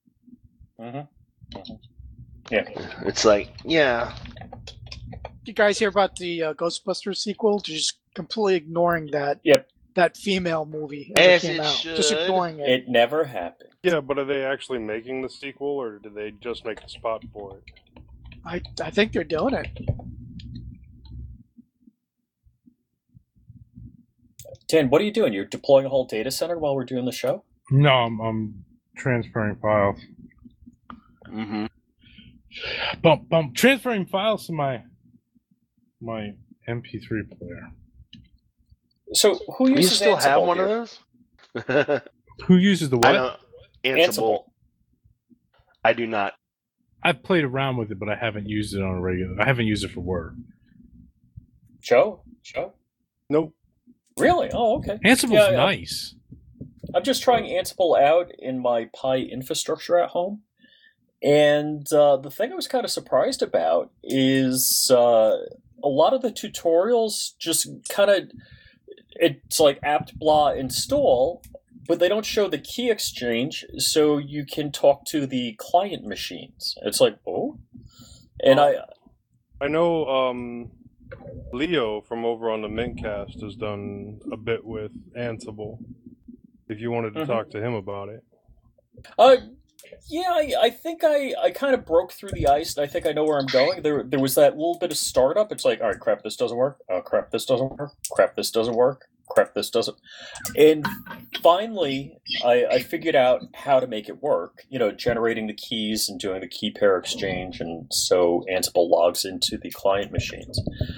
Yeah. It's like, yeah, You guys hear about the Ghostbusters sequel? Just completely ignoring that. Yep. That female movie ever As came it out. should. Just ignoring it. It never happened. Yeah, but are they actually making the sequel, or did they just make the spot for it? I think they're doing it. Dan, what are you doing? You're deploying a whole data center while we're doing the show? No, I'm transferring files. Mm-hmm. Bump. Transferring files to my MP3 player. So who You uses still have Ansible one here? of those? Who uses the I what? don't. Ansible. I do not. I've played around with it, but I haven't used it on a regular. I haven't used it for work. Joe? Nope. Really? Oh, okay. Ansible's Yeah, nice. I'm just trying Ansible out in my Pi infrastructure at home. And the thing I was kind of surprised about is a lot of the tutorials just kind of, it's like apt blah install, but they don't show the key exchange so you can talk to the client machines. It's like, oh? And I know Leo from over on the Mintcast has done a bit with Ansible. If you wanted to talk to him about it. Yeah, I think I kind of broke through the ice, and I think I know where I'm going. There was that little bit of startup. It's like, all right, crap, this doesn't work. Oh, crap, this doesn't work. Crap, this doesn't work. Crap, this doesn't. And finally, I figured out how to make it work. Generating the keys and doing the key pair exchange, and so Ansible logs into the client machines.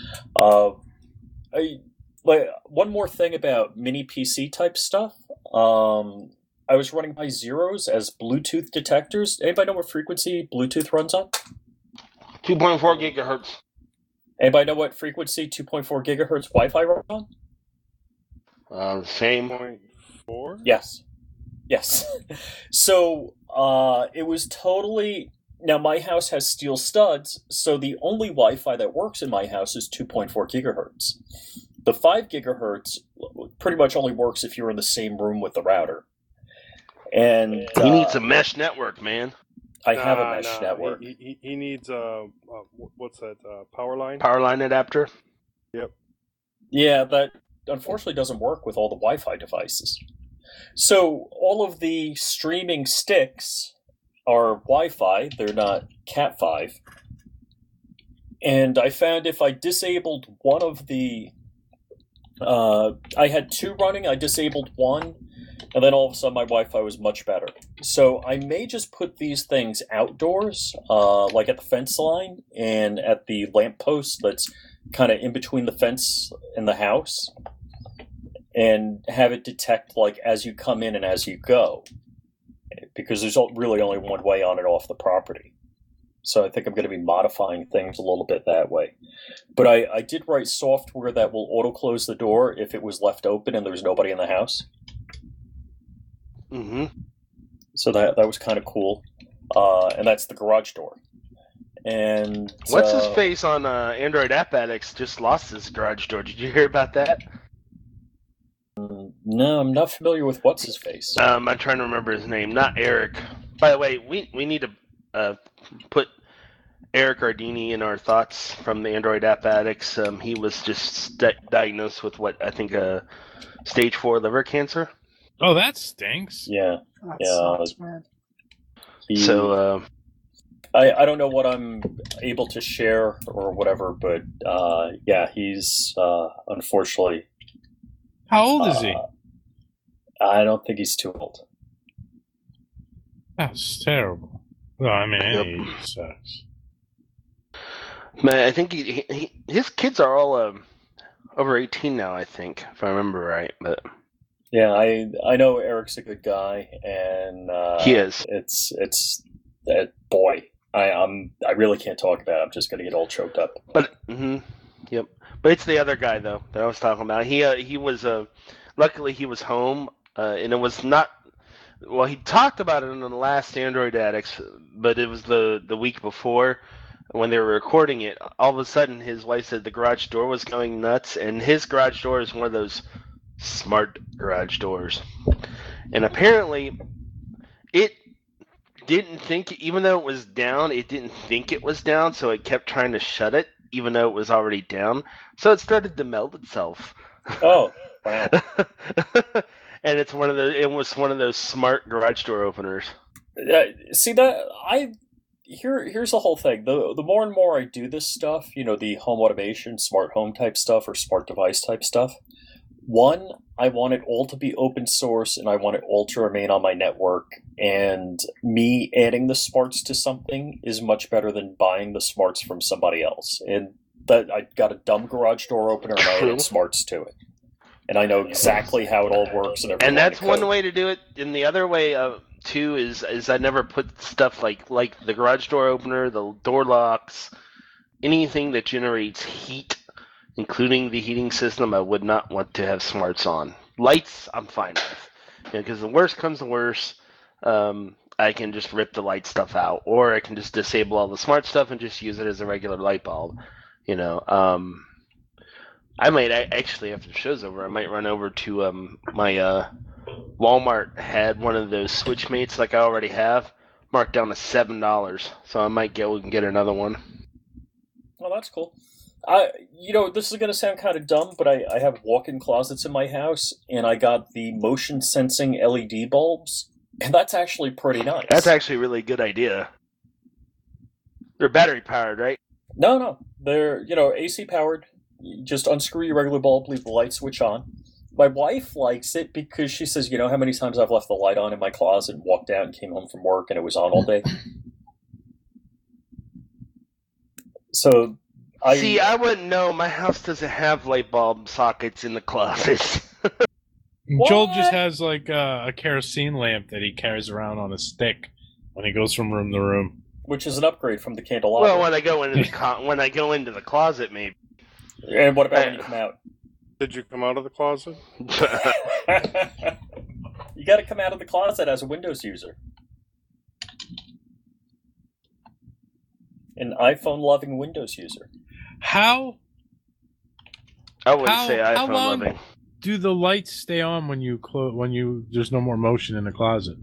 One more thing about mini PC type stuff. I was running my zeros as Bluetooth detectors. Anybody know what frequency Bluetooth runs on? 2.4 gigahertz. Anybody know what frequency 2.4 gigahertz Wi-Fi runs on? Same. 0.4? Yes. So it was totally... Now, my house has steel studs, so the only Wi-Fi that works in my house is 2.4 gigahertz. The 5 gigahertz pretty much only works if you're in the same room with the router. And He needs a mesh network, man. I have a mesh network. He needs what's that? Power line. Power line adapter. Yep. Yeah, that unfortunately doesn't work with all the Wi-Fi devices. So all of the streaming sticks are Wi-Fi. They're not Cat5. And I found if I disabled one of the... I had two running. I disabled one. And then all of a sudden, my Wi-Fi was much better. So I may just put these things outdoors, like at the fence line and at the lamppost that's kind of in between the fence and the house, and have it detect like as you come in and as you go, because there's really only one way on and off the property. So I think I'm going to be modifying things a little bit that way. But I did write software that will auto-close the door if it was left open and there's nobody in the house. Mm-hmm. So that was kind of cool. And that's the garage door. And what's his face on Android App Addicts just lost his garage door. Did you hear about that? No, I'm not familiar with what's his face. I'm trying to remember his name. Not Eric. By the way, we need to put Eric Ardini in our thoughts from the Android App Addicts. He was just diagnosed with what I think stage 4 liver cancer. Oh, that stinks. Yeah. That sucks, man. So I don't know what I'm able to share or whatever, but yeah, he's unfortunately. How old is he? I don't think he's too old. That's terrible. No, I mean, any age sucks. Man, I think his kids are all over 18 now, I think, if I remember right. But yeah, I know Eric's a good guy, and he is. It's boy. I really can't talk about it. I'm just going to get all choked up. But yep. But it's the other guy though that I was talking about. He was luckily he was home, and it was not. Well, he talked about it in the last Android Addicts, but it was the week before when they were recording it. All of a sudden, his wife said the garage door was going nuts, and his garage door is one of those smart garage doors, and apparently it didn't think, even though it was down, it didn't think it was down, so it kept trying to shut it, even though it was already down. So it started to melt itself. Oh, wow. And it was one of those smart garage door openers. See that here's the whole thing. The more and more I do this stuff, the home automation, smart home type stuff, or smart device type stuff. One, I want it all to be open source, and I want it all to remain on my network. And me adding the smarts to something is much better than buying the smarts from somebody else. And that I got a dumb garage door opener, and I added smarts to it. And I know exactly how it all works. And that's one way to do it. And the other way, too, is I never put stuff like the garage door opener, the door locks, anything that generates heat, including the heating system. I would not want to have smarts on. Lights, I'm fine with, because the worst comes to worst. I can just rip the light stuff out, or I can just disable all the smart stuff and just use it as a regular light bulb. I might actually, after the show's over, I might run over to my Walmart had one of those Switchmates like I already have, marked down to $7, so I might we can get another one. Well, that's cool. This is going to sound kind of dumb, but I have walk-in closets in my house, and I got the motion sensing LED bulbs, and that's actually pretty nice. That's actually a really good idea. They're battery powered, right? No, they're AC powered. You just unscrew your regular bulb, leave the light switch on. My wife likes it because she says, how many times I've left the light on in my closet and walked out and came home from work and it was on all day. So I wouldn't know. My house doesn't have light bulb sockets in the closets. Joel just has like a kerosene lamp that he carries around on a stick when he goes from room to room, which is an upgrade from the candelabra. Well, when I go into the closet, maybe. And what about when you come out? Did you come out of the closet? You got to come out of the closet as a Windows user. An iPhone-loving Windows user. How? I wouldn't say iPhone how long loving. Do the lights stay on when there's no more motion in the closet?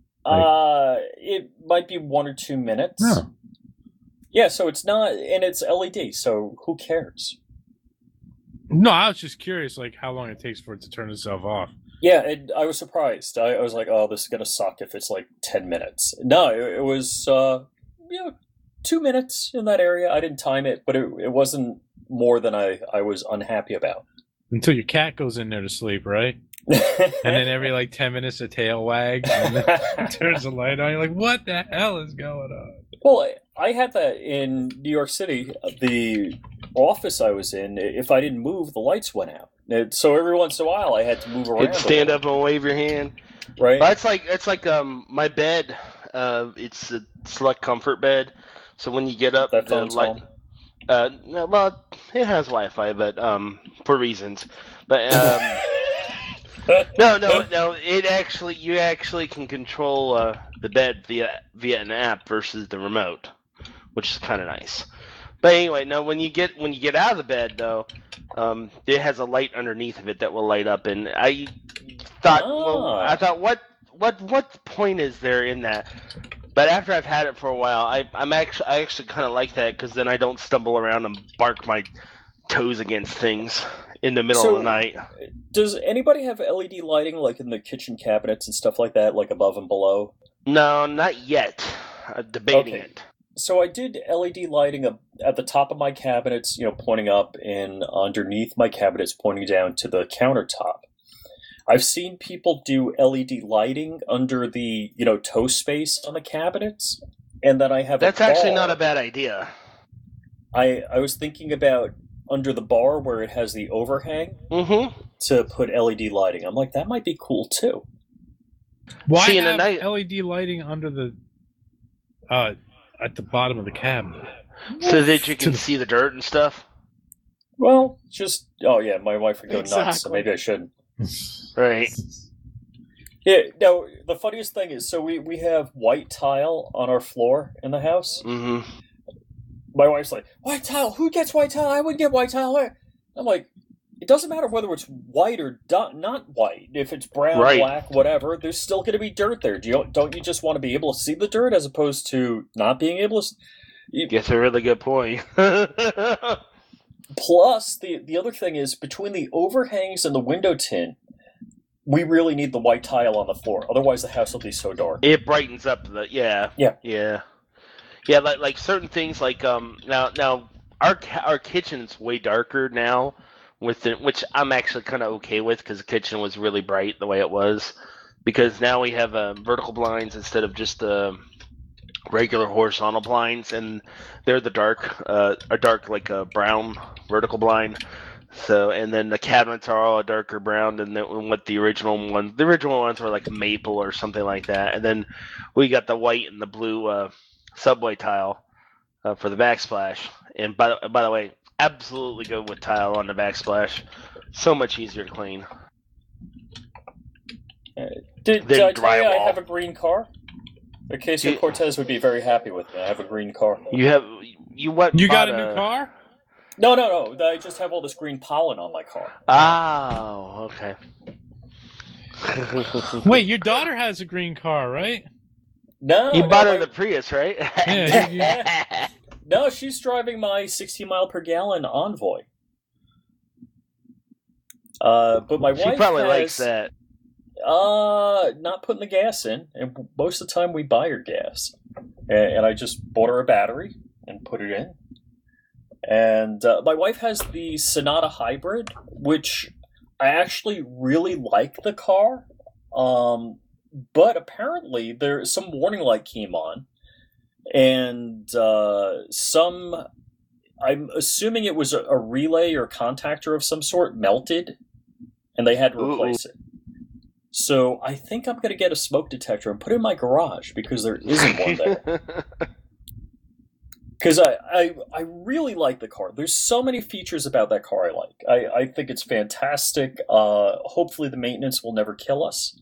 It might be 1 or 2 minutes. No. Yeah, so it's not, and it's LED, so who cares? No, I was just curious, like how long it takes for it to turn itself off. Yeah, I was surprised. I was like, oh, this is gonna suck if it's like 10 minutes. No, it was 2 minutes in that area. I didn't time it, but it wasn't more than I was unhappy about. Until your cat goes in there to sleep, right? And then every like 10 minutes a tail wags and then turns the light on. You're like, what the hell is going on? Well, I had that in New York City. The office I was in, if I didn't move, the lights went out. So every once in a while, I had to move around. You'd stand up and wave your hand. Right. But it's like my bed. It's a select comfort bed. So when you get up, That the phone's light. home. No, well, it has Wi-Fi, but for reasons. But no. You actually can control the bed via an app versus the remote, which is kind of nice. But anyway, no, when you get out of the bed though, it has a light underneath of it that will light up, and I thought, what point is there in that? But after I've had it for a while, I actually kind of like that because then I don't stumble around and bark my toes against things in the middle of the night. Does anybody have LED lighting like in the kitchen cabinets and stuff like that, like above and below? No, not yet. Debating it. So I did LED lighting at the top of my cabinets, pointing up, and underneath my cabinets pointing down to the countertop. I've seen people do LED lighting under the, toe space on the cabinets, and then I have That's actually not a bad idea. I was thinking about under the bar where it has the overhang to put LED lighting. I'm like, that might be cool too. Why have LED lighting under the at the bottom of the cabinet? So that you can see the dirt and stuff? Well, my wife would go nuts, so maybe I shouldn't. Right. Yeah, no, the funniest thing is, so we have white tile on our floor in the house. Mm-hmm. My wife's like, white tile? Who gets white tile? I wouldn't get white tile. I'm like, it doesn't matter whether it's white or not white. If it's brown, black, whatever, there's still going to be dirt there. Don't you just want to be able to see the dirt as opposed to not being able to? That's a really good point. Plus, the other thing is, between the overhangs and the window tint, we really need the white tile on the floor. Otherwise, the house will be so dark. It brightens up yeah. Like certain things, like now our kitchen's way darker now, which I'm actually kind of okay with because the kitchen was really bright the way it was. Because now we have vertical blinds instead of just regular horizontal blinds, and they're a dark like a brown vertical blind. So, and then the cabinets are all a darker brown than what the original ones. The original ones were like maple or something like that, and then we got the white and the blue subway tile for the backsplash. And by the way, absolutely go with tile on the backsplash. So much easier to clean. Did I tell you I have a green car? Ocasio Cortez would be very happy with me. I have a green car. You got a new car? No. I just have all this green pollen on my car. Oh, okay. Wait, your daughter has a green car, right? No. You bought her the Prius, right? Yeah. No, she's driving my 60 mile per gallon Envoy. But my wife she probably likes that. Not putting the gas in, and most of the time we buy her gas. And I just bought her a battery and put it in. And my wife has the Sonata Hybrid, which I actually really like the car. But apparently some warning light came on, and I'm assuming it was a relay or contactor of some sort melted, and they had to replace it. So I think I'm going to get a smoke detector and put it in my garage because there isn't one there. Because I really like the car. There's so many features about that car I like. I think it's fantastic. Hopefully the maintenance will never kill us.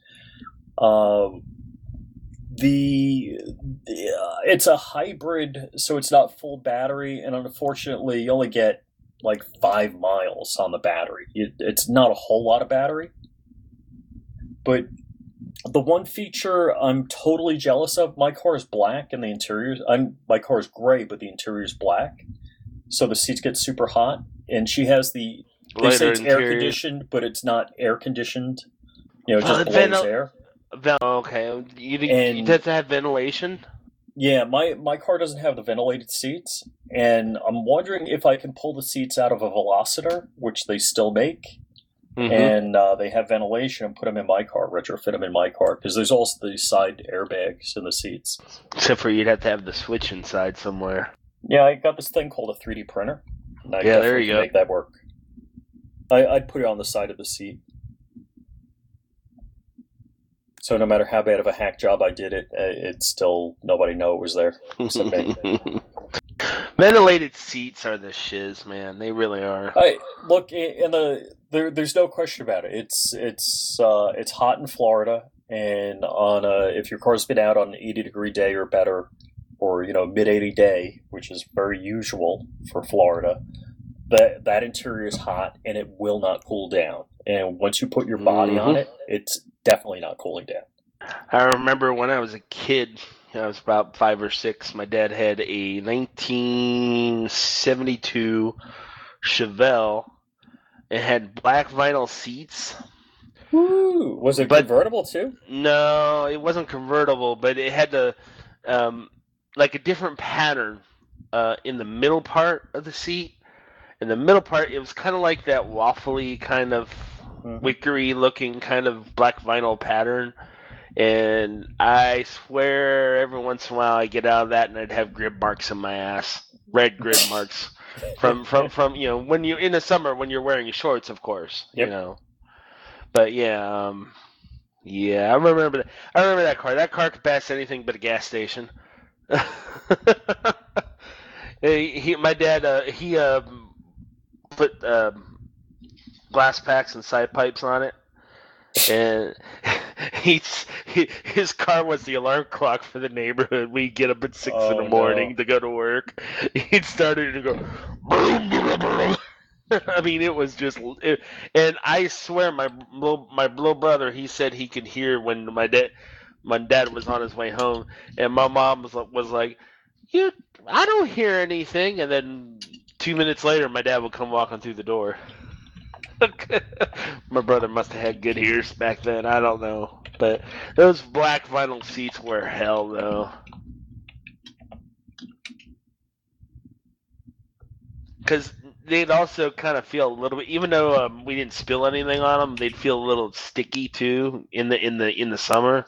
It's a hybrid, so it's not full battery, and unfortunately you only get like 5 miles on the battery. It's not a whole lot of battery. But the one feature I'm totally jealous of, my car is black and the interior, my car is gray, but the interior is black. So the seats get super hot. And she has they say it's air conditioned, but it's not air conditioned. It just blows air. Okay. You have to have ventilation? Yeah, my car doesn't have the ventilated seats. And I'm wondering if I can pull the seats out of a Velociter, which they still make. Mm-hmm. And they have ventilation and put them in my car, retrofit them in my car, because there's also the side airbags in the seats. Except for you'd have to have the switch inside somewhere. Yeah, I got this thing called a 3D printer. And I there you go. Make that work. I'd put it on the side of the seat. So no matter how bad of a hack job I did it's still, nobody know it was there except me. Ventilated seats are the shiz, man. They really are. Look, there's no question about it. It's hot in Florida, and if your car's been out on an 80-degree day or better, or mid-80 day, which is very usual for Florida, that interior is hot and it will not cool down. And once you put your body on it, it's definitely not cooling down. I remember when I was a kid, I was about 5 or 6, my dad had a 1972 Chevelle. It had black vinyl seats. Woo! Was it convertible too? No, it wasn't convertible, but it had like a different pattern in the middle part of the seat. In the middle part, it was kind of like that waffly kind of wickery looking kind of black vinyl pattern. And I swear every once in a while I get out of that and I'd have grid marks in my ass. Red grid marks from when you're in the summer when you're wearing shorts, of course. Yep. But yeah, I remember that car. That car could pass anything but a gas station. My dad put glass packs and side pipes on it, and his car was the alarm clock for the neighborhood. We'd get up at 6 in the morning to go to work. He'd started to go boom, boom, boom. I mean, it was just, and I swear, my little brother, he said he could hear when my dad was on his way home, and my mom was like, I don't hear anything, and then 2 minutes later, my dad would come walking through the door. My brother must have had good ears back then. I don't know, but those black vinyl seats were hell, though. Because they'd also kind of feel a little bit, even though we didn't spill anything on them, they'd feel a little sticky too in the summer.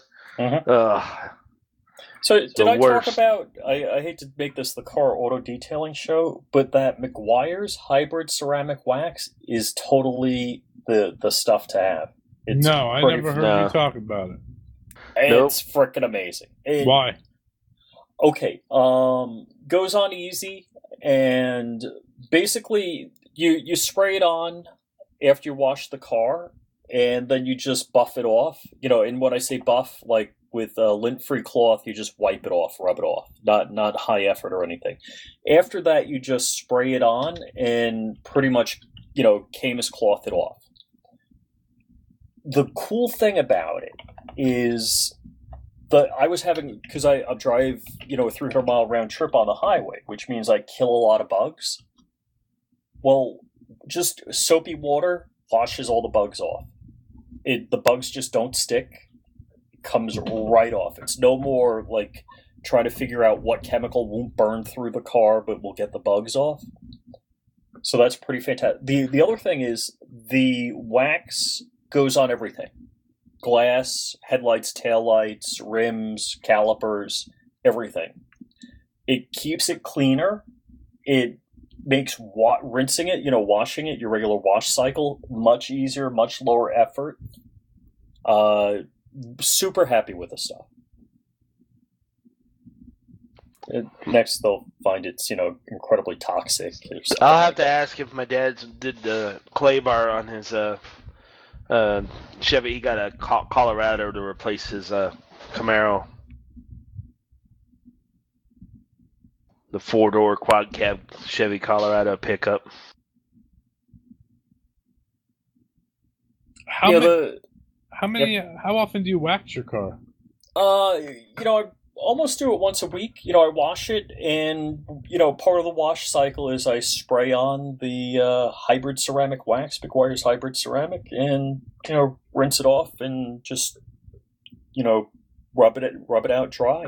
So did I talk about? I hate to make this the car auto detailing show, but that Meguiar's hybrid ceramic wax is totally the stuff to have. It's I never heard you talk about it. It's freaking amazing. Why? Okay, goes on easy, and basically you spray it on after you wash the car, and then you just buff it off. And when I say buff, like with lint-free cloth, you just wipe it off, rub it off, not high effort or anything. After that, you just spray it on and pretty much, Camus cloth it off. The cool thing about it is I was having, because I drive, a 300-mile round trip on the highway, which means I kill a lot of bugs. Well, just soapy water washes all the bugs off. The bugs just don't stick. Comes right off. It's no more like trying to figure out what chemical won't burn through the car but will get the bugs off. So that's pretty fantastic. The other thing is the wax goes on everything. Glass, headlights, taillights, rims, calipers, everything. It keeps it cleaner. It makes rinsing it, washing it, your regular wash cycle, much easier, much lower effort. Super happy with the stuff. Next, they'll find it's incredibly toxic. I'll have to ask if my dad did the clay bar on his Chevy. He got a Colorado to replace his Camaro, the 4-door quad cab Chevy Colorado pickup. How often do you wax your car? I almost do it once a week. I wash it, and part of the wash cycle is I spray on the hybrid ceramic wax, Meguiar's hybrid ceramic, and rinse it off and just rub it out dry.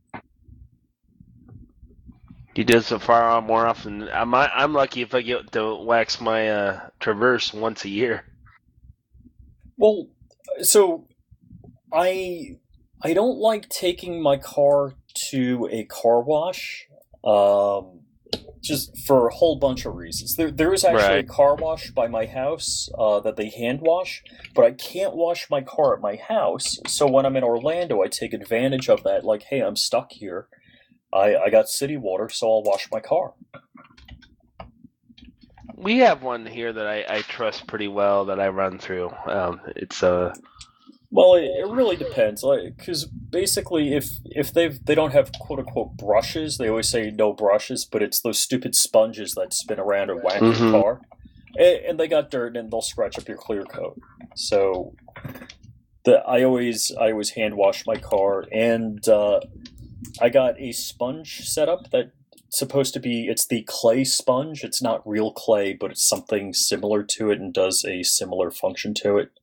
He does so far more often. I'm lucky if I get to wax my Traverse once a year. Well, so I don't like taking my car to a car wash, just for a whole bunch of reasons. There is actually a car wash by my house that they hand wash, but I can't wash my car at my house. So when I'm in Orlando, I take advantage of that. Like, hey, I'm stuck here. I got city water, so I'll wash my car. We have one here that I trust pretty well that I run through. It's Well, it really depends, because basically, if they don't have quote unquote brushes, they always say no brushes, but it's those stupid sponges that spin around and whack your car, and they got dirt and they'll scratch up your clear coat. So, I always hand wash my car, and I got a sponge set up that's supposed to be, it's the clay sponge. It's not real clay, but it's something similar to it and does a similar function to it.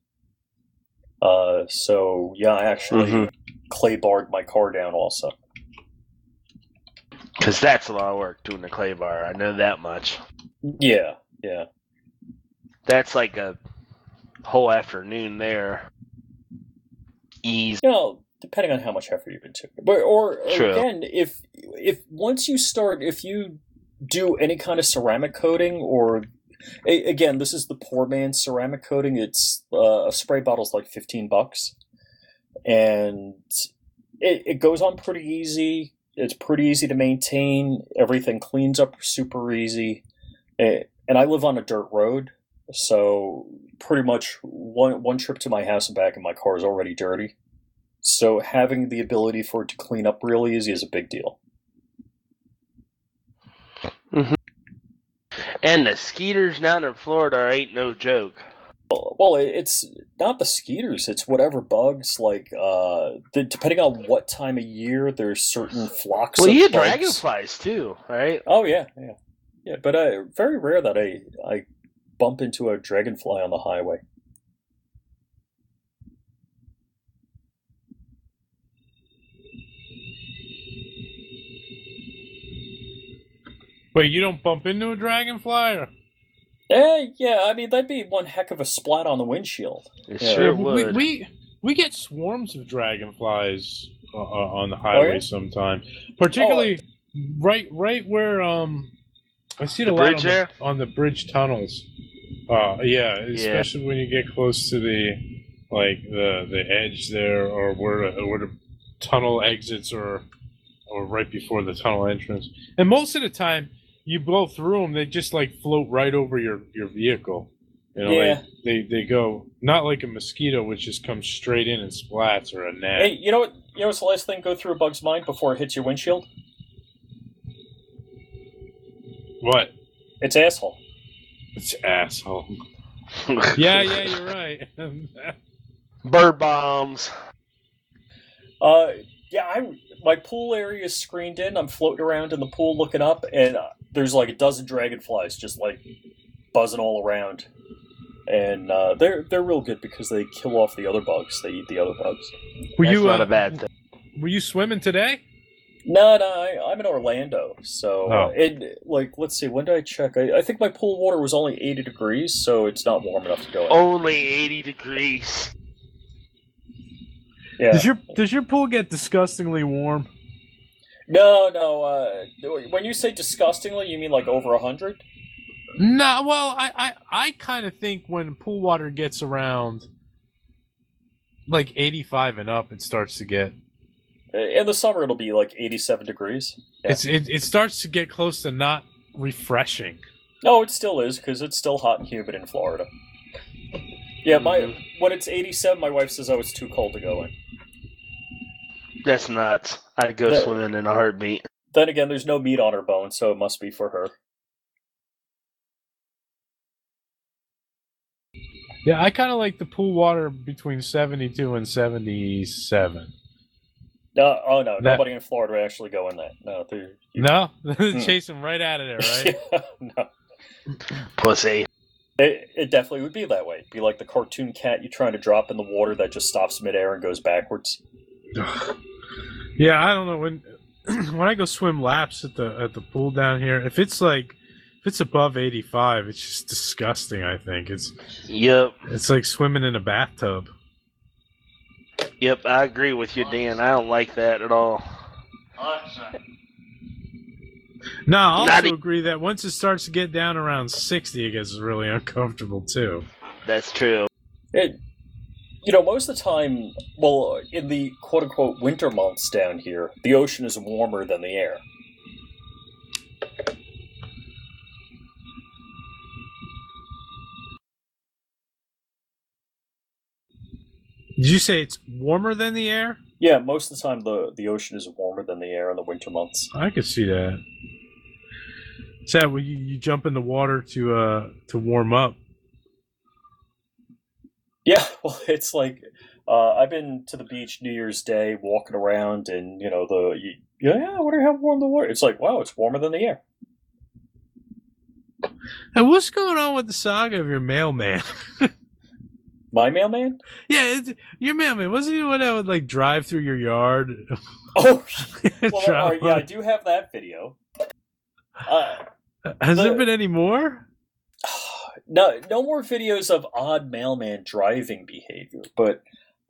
So yeah, I actually clay barred my car down also. because that's a lot of work doing the clay bar. I know that much. Yeah. That's like a whole afternoon there. Easy. You know, depending on how much effort you've been to. But or True. again, if once you start, if you do any kind of ceramic coating, or again, this is the poor man's ceramic coating. It's a spray bottle's like $15, and it goes on pretty easy. It's pretty easy to maintain. Everything cleans up super easy. And I live on a dirt road, so pretty much one trip to my house and back, and my car is already dirty. So having the ability for it to clean up real easy is a big deal. And the skeeters down in Florida ain't no joke. Well, it's not the skeeters. It's whatever bugs. Like, depending on what time of year, there's certain flocks Well, of you had bugs. dragonflies too, right? Oh yeah. But very rare that I bump into a dragonfly on the highway. Wait, you don't bump into a dragonfly? Or? Yeah. I mean, that'd be one heck of a splat on the windshield. It Yeah. sure we, would. we get swarms of dragonflies on the highway sometimes, particularly right where I see it The a lot bridge there? on the bridge tunnels. Yeah, especially when you get close to the edge there, or where the tunnel exits, or right before the tunnel entrance. And most of the time, you blow through them, they just like float right over your vehicle. You know, Yeah. they go not like a mosquito, which just comes straight in and splats, or a gnat. Hey, you know what? You know what's the last thing go through a bug's mind before it hits your windshield? What? It's asshole. It's asshole. Yeah, you're right. Bird bombs. My pool area is screened in. I'm floating around in the pool looking up, and there's like a dozen dragonflies just like buzzing all around. And they're real good because they kill off the other bugs. They eat the other bugs. Were That's you not a bad thing. Were you swimming today? No, I'm in Orlando, so let's see. When did I check? I think my pool water was only 80 degrees, so it's not warm enough to go in. Only 80 degrees. Yeah. Does your pool get disgustingly warm? No. When you say disgustingly, you mean like over 100? No, well, I kind of think when pool water gets around like 85 and up, it starts to get. In the summer, it'll be like 87 degrees. Yeah. It starts to get close to not refreshing. No, it still is, because it's still hot and humid in Florida. Yeah, when it's 87, my wife says, it's too cold to go in. That's nuts. I'd go swimming in a heartbeat. Then again, there's no meat on her bone, so it must be for her. Yeah, I kind of like the pool water between 72 and 77. No, nobody in Florida would actually go in that. No, No? Chase them right out of there, right? No. Pussy. It definitely would be that way. It'd be like the cartoon cat you're trying to drop in the water that just stops midair and goes backwards. Yeah, I don't know when I go swim laps at the pool down here. If it's above 85, it's just disgusting. I think it's like swimming in a bathtub. Yep, I agree with you, Dan. I don't like that at all. No, I also agree that once it starts to get down around 60, it gets really uncomfortable too. That's true. Most of the time, well, in the quote-unquote winter months down here, the ocean is warmer than the air. Did you say it's warmer than the air? Yeah, most of the time the ocean is warmer than the air in the winter months. I could see that. Sad when you jump in the water to warm up. Yeah, well, it's like I've been to the beach New Year's Day, walking around, and I wonder how warm the water. It's like, wow, it's warmer than the air. And what's going on with the saga of your mailman? My mailman? Yeah, your mailman. Wasn't he the one that would like drive through your yard? Oh, well, yeah, I do have that video. Has there been any more? No more videos of odd mailman driving behavior. But,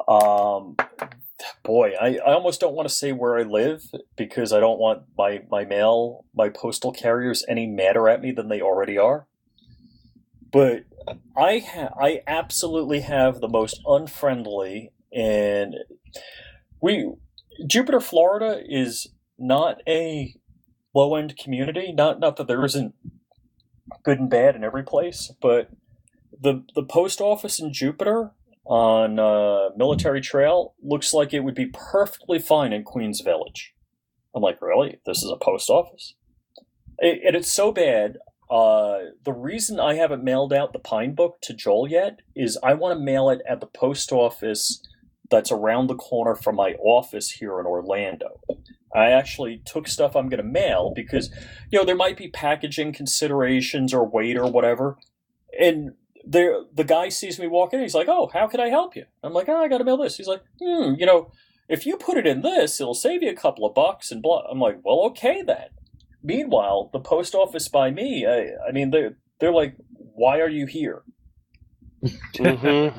boy, I almost don't want to say where I live because I don't want my postal carriers any madder at me than they already are. But I absolutely have the most unfriendly, and Jupiter, Florida is not a low-end community. Not that there isn't good and bad in every place, but the post office in Jupiter on Military Trail looks like it would be perfectly fine in Queens Village. I'm like, really? This is a post office? And it's so bad. The reason I haven't mailed out the Pine Book to Joel yet is I want to mail it at the post office that's around the corner from my office here in Orlando. I actually took stuff I'm going to mail because, there might be packaging considerations or weight or whatever. And the guy sees me walk in, he's like, oh, how can I help you? I'm like, I got to mail this. He's like, if you put it in this, it'll save you a couple of bucks and blah. I'm like, well, okay then. Meanwhile, the post office by me, I mean, they're like, why are you here? Mm-hmm.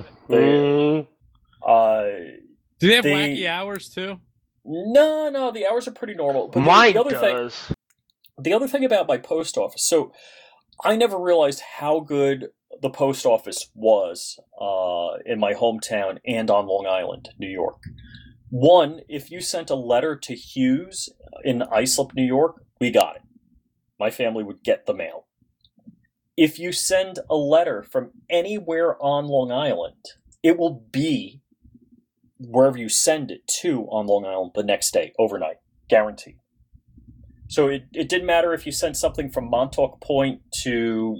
Do they have wacky hours too? No, the hours are pretty normal. But Mine the other thing about my post office, so I never realized how good the post office was in my hometown and on Long Island, New York. One, if you sent a letter to Hughes in Islip, New York, we got it. My family would get the mail. If you send a letter from anywhere on Long Island, it will be wherever you send it to on Long Island the next day, overnight, guaranteed. So it didn't matter if you sent something from Montauk Point to,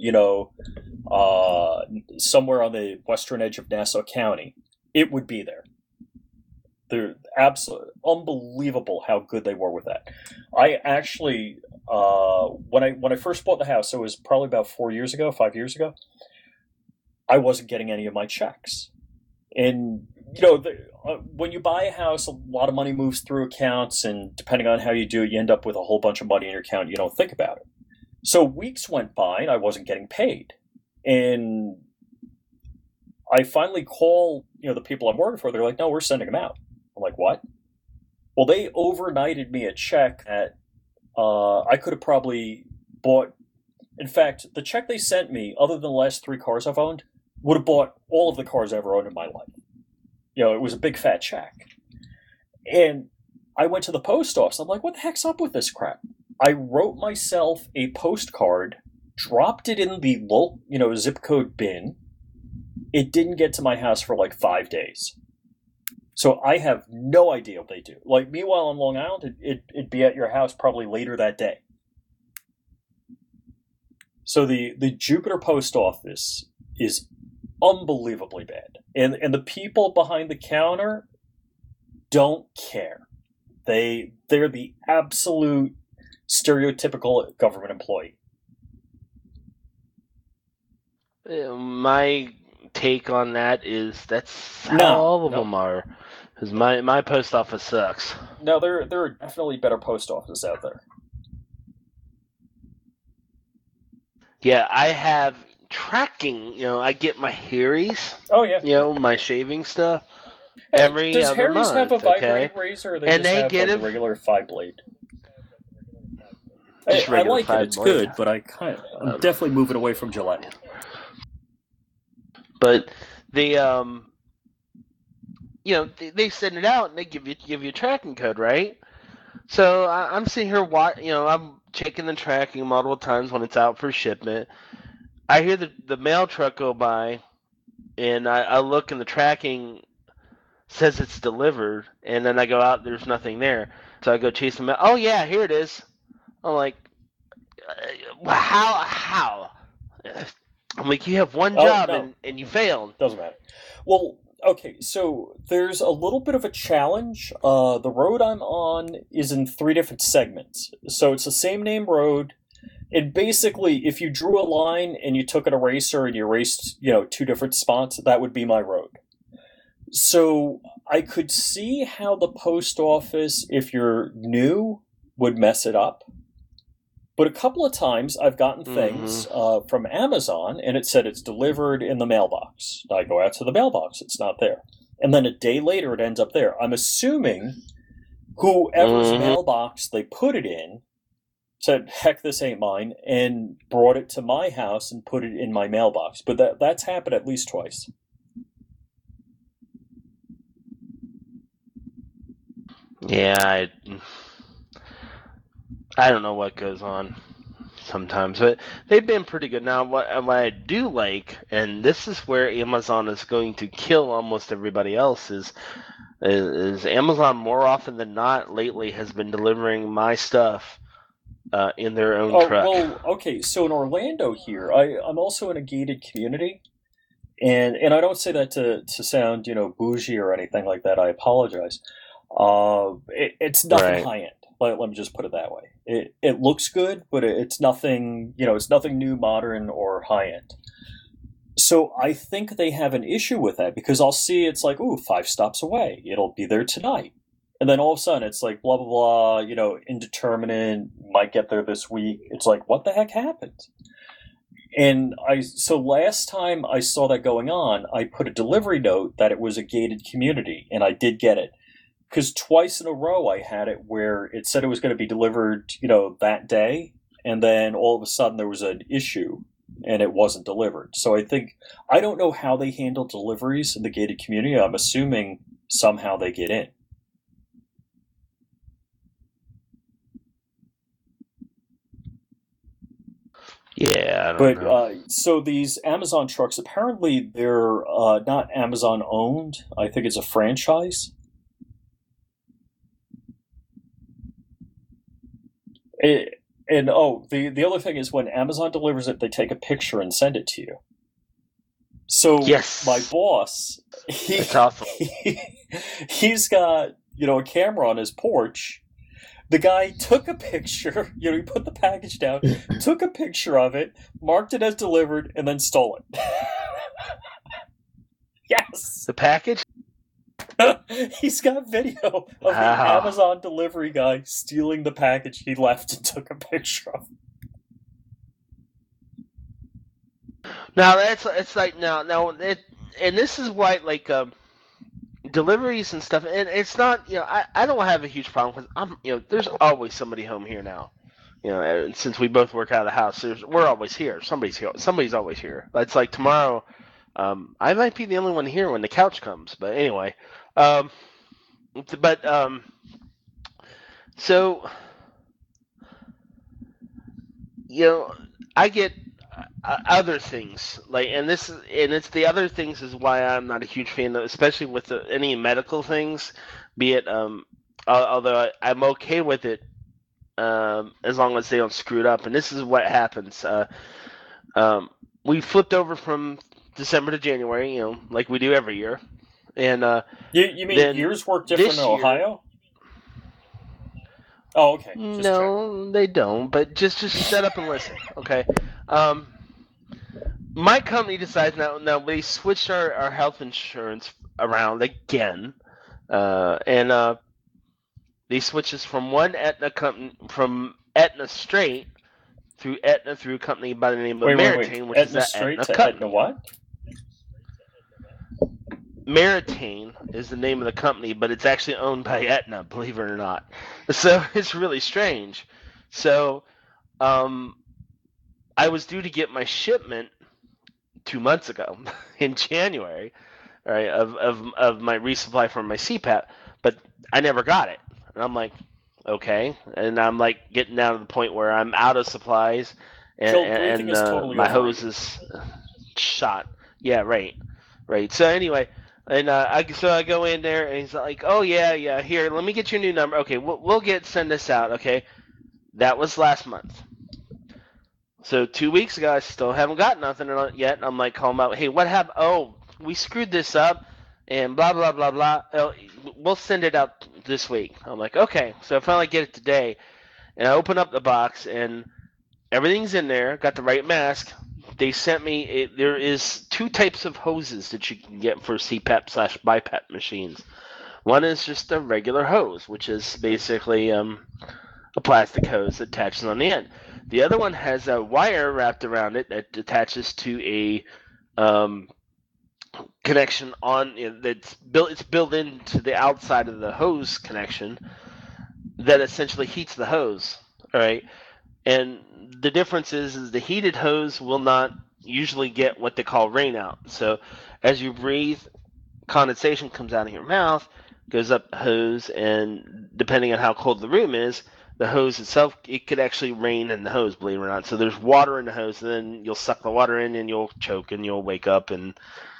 somewhere on the western edge of Nassau County, it would be there. They're absolutely unbelievable how good they were with that. I actually, when I first bought the house, it was probably about 5 years ago, I wasn't getting any of my checks. And, when you buy a house, a lot of money moves through accounts, and depending on how you do it, you end up with a whole bunch of money in your account. You don't think about it. So weeks went by, and I wasn't getting paid. And I finally call, the people I'm working for. They're like, no, we're sending them out. I'm like, what? Well, they overnighted me a check that I could have probably bought. In fact, the check they sent me, other than the last 3 cars I've owned, would have bought all of the cars I ever owned in my life. It was a big fat check. And I went to the post office. I'm like, what the heck's up with this crap? I wrote myself a postcard, dropped it in the local, zip code bin. It didn't get to my house for like 5 days. So I have no idea what they do. Like, meanwhile on Long Island, it'd be at your house probably later that day. So the Jupiter post office is unbelievably bad. And the people behind the counter don't care. They're the absolute stereotypical government employee. My take on that is that's how all of them are. Because my post office sucks. No, there are definitely better post offices out there. Yeah, I have tracking. I get my Harry's. Oh yeah. My shaving stuff every Does other Harry's month. have a vibrating razor, or they And just they have get like it- a regular 5-blade? Just I regular like it. It's 5 blade. good, but I'm definitely moving away from Gillette. But the they send it out and they give you a tracking code, right? So I'm sitting here, I'm checking the tracking multiple times when it's out for shipment. I hear the mail truck go by, and I look, and the tracking says it's delivered, and then I go out, there's nothing there. So I go chase the mail. Oh yeah, here it is. I'm like, how? I'm like, you have one job no. and you failed. Doesn't matter. Well, okay, so there's a little bit of a challenge. The road I'm on is in 3 different segments. So it's the same name road. And basically, if you drew a line and you took an eraser and you erased, 2 different spots, that would be my road. So I could see how the post office, if you're new, would mess it up. But a couple of times I've gotten things from Amazon, and it said it's delivered in the mailbox. I go out to the mailbox, it's not there. And then a day later, it ends up there. I'm assuming whoever's mailbox they put it in said, heck, this ain't mine, and brought it to my house and put it in my mailbox. But that's happened at least twice. Yeah, I don't know what goes on sometimes, but they've been pretty good. Now, what I do like, and this is where Amazon is going to kill almost everybody else, is Amazon more often than not lately has been delivering my stuff in their own truck. Well, okay, so in Orlando here, I'm also in a gated community, and I don't say that to sound, bougie or anything like that. I apologize. It's nothing high end. Let me just put it that way. It looks good, but it's nothing. It's nothing new, modern, or high end. So I think they have an issue with that because I'll see it's like, 5 stops away. It'll be there tonight, and then all of a sudden it's like blah blah blah. Indeterminate. Might get there this week. It's like, what the heck happened? And so last time I saw that going on, I put a delivery note that it was a gated community, and I did get it. Because twice in a row I had it where it said it was going to be delivered, that day, and then all of a sudden there was an issue and it wasn't delivered. So I don't know how they handle deliveries in the gated community. I'm assuming somehow they get in. Yeah, I don't know. So these Amazon trucks, apparently they're not Amazon owned. I think it's a franchise. The other thing is when Amazon delivers it, they take a picture and send it to you. So yes. My boss, That's awesome. he's got a camera on his porch. The guy took a picture. He put the package down, took a picture of it, marked it as delivered, and then stole it. Yes, the package. He's got video of the Amazon delivery guy stealing the package he left and took a picture of. Now it's like and this is why deliveries and stuff, and it's not I don't have a huge problem with there's always somebody home here now. Since we both work out of the house, we're always here. Somebody's always here. It's like tomorrow. I might be the only one here when the couch comes, but anyway. So I get other things and it's the other things is why I'm not a huge fan of, especially with any medical things, be it although I'm okay with it as long as they don't screw it up. And this is what happens. We flipped over from December to January, like we do every year. And you mean years work different in Ohio? Oh, okay. No, they don't. But just shut up and listen, okay? My company decides now we switched our health insurance around again, and they switched us from one Aetna company, from Aetna straight through Aetna through a company by the name of Meritain, which Aetna is straight Aetna to company. Aetna what? Meritain is the name of the company, but it's actually owned by Aetna, believe it or not. So it's really strange. So I was due to get my shipment 2 months ago in January, right, of my resupply from my CPAP, but I never got it. And I'm like, okay. And I'm like getting down to the point where I'm out of supplies, and is totally my over hose is shot. Yeah, right. So anyway, and I go in there, and he's like, oh yeah, here, let me get your new number. Okay, we'll send this out. Okay, that was last month. So 2 weeks ago, I still haven't got nothing yet. I'm like calling out, hey, what happened? Oh, we screwed this up, and blah blah blah blah. Oh, we'll send it out this week. I'm like, okay. So I finally get it today, and I open up the box, and everything's in there. Got the right mask. They sent me. There is 2 types of hoses that you can get for CPAP/BiPAP machines. One is just a regular hose, which is basically a plastic hose that attaches on the end. The other one has a wire wrapped around it that attaches to a connection on that's built. It's built into the outside of the hose connection that essentially heats the hose. All right, and the difference is the heated hose will not usually get what they call rain out. So as you breathe, condensation comes out of your mouth, goes up the hose, and depending on how cold the room is, the hose itself, it could actually rain in the hose, believe it or not. So there's water in the hose, and then you'll suck the water in, and you'll choke, and you'll wake up, and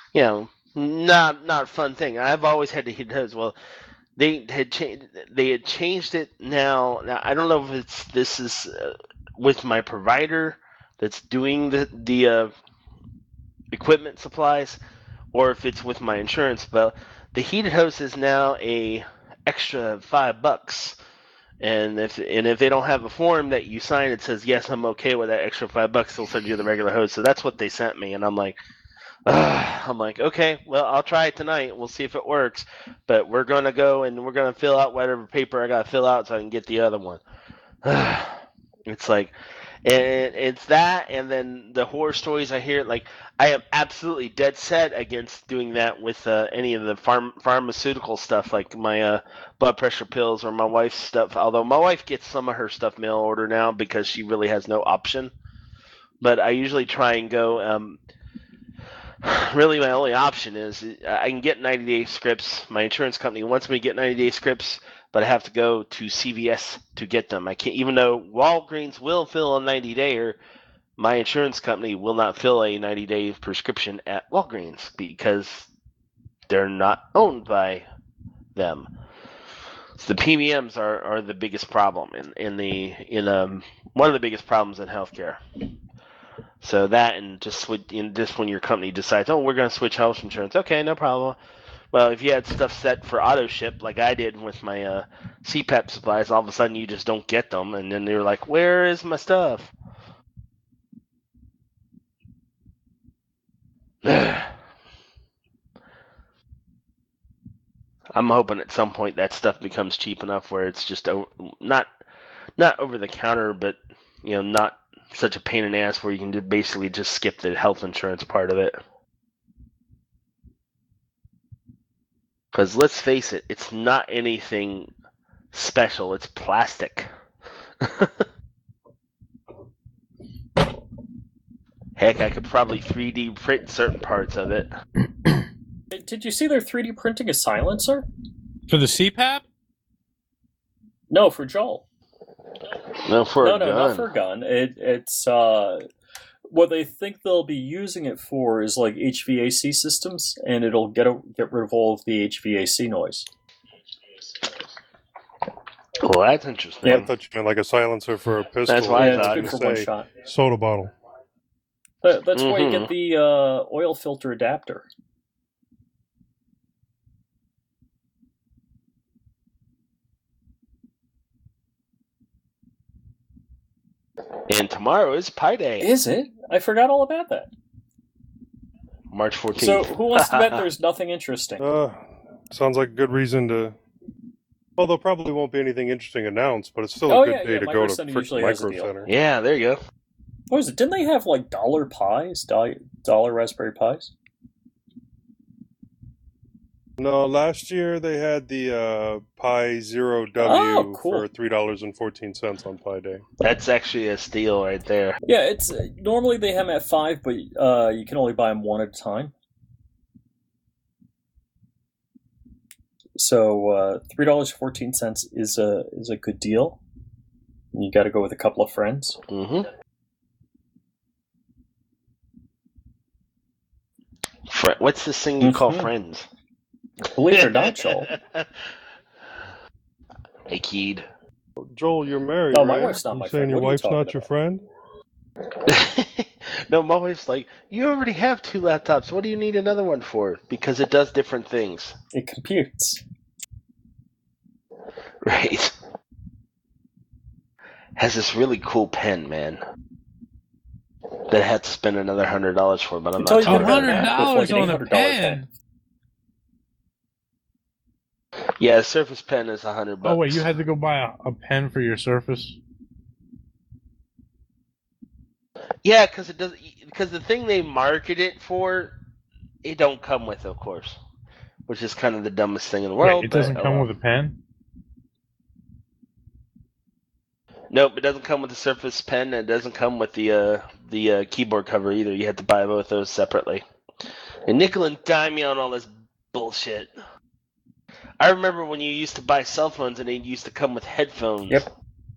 not a fun thing. I've always had to heat the hose. Well, they had changed it now. Now I don't know if this is with my provider that's doing the equipment supplies, or if it's with my insurance. But the heated hose is now a extra $5. And if they don't have a form that you sign, it says yes, I'm okay with that extra $5. They'll send you the regular hose. So that's what they sent me, and I'm like, okay, well, I'll try it tonight. We'll see if it works. But we're gonna go and we're gonna fill out whatever paper I gotta fill out so I can get the other one. It's like, and it's that, and then the horror stories I hear. Like, I am absolutely dead set against doing that with any of the pharmaceutical stuff, like my blood pressure pills or my wife's stuff. Although my wife gets some of her stuff mail order now because she really has no option. But I usually try and go. Really, my only option is I can get 90-day scripts. My insurance company wants me to get 90-day scripts, but I have to go to CVS to get them. I can't, even though Walgreens will fill a 90-dayer, my insurance company will not fill a 90-day prescription at Walgreens because they're not owned by them. So the PBMs are the biggest problem in one of the biggest problems in healthcare. So that, and just when your company decides, oh, we're going to switch health insurance, okay, no problem. Well, if you had stuff set for auto ship like I did with my CPAP supplies, all of a sudden you just don't get them, and then they're like, where is my stuff? I'm hoping at some point that stuff becomes cheap enough where it's just not over the counter, but not such a pain in the ass where you can basically just skip the health insurance part of it. Because let's face it, it's not anything special. It's plastic. Heck, I could probably 3D print certain parts of it. Did you see they're 3D printing a silencer? For the CPAP? No, for Joel. No, a gun. Not for a gun. It's what they think they'll be using it for is like HVAC systems, and it'll get rid of all of the HVAC noise. Well, that's interesting. I thought you meant like a silencer for a pistol. That's why I thought. It's good for one shot. Soda bottle. That's why you get the oil filter adapter. And tomorrow is Pi Day. Is it? I forgot all about that. March 14th. So, who wants to bet there's nothing interesting? Sounds like a good reason to. Well, there probably won't be anything interesting announced, but it's still a good day to go to Micro Micro Center. Yeah, there you go. What is it? Didn't they have like dollar pies, dollar Raspberry Pis? No, last year they had the Pi Zero W for $3.14 on Pi Day. That's actually a steal right there. Yeah, it's normally they have them at $5, but you can only buy them one at a time. So $3.14 is a good deal. You got to go with a couple of friends. Mm-hmm. What's this thing you call friends? Believe it or not, Joel. Hey, Keed. Joel, you're married, No, my right? wife's not You my saying friend. your What are you wife's not talking your about? friend? No, my wife's like, you already have 2 laptops. What do you need another one for? Because it does different things. It computes. Right. Has this really cool pen, man. That I had to spend another $100 for, but I'm Until not you talking get about a that. MacBook, like an $100 on a $800 pen. Yeah, Surface Pen is $100. Oh wait, you had to go buy a pen for your Surface? Yeah, because it does. Because the thing they market it for, it don't come with, of course, which is kind of the dumbest thing in the world. Wait, it doesn't come with a pen? Nope, it doesn't come with the Surface Pen, and it doesn't come with the keyboard cover either. You have to buy both those separately. And nickel and dime you on all this bullshit. I remember when you used to buy cell phones and they used to come with headphones. Yep.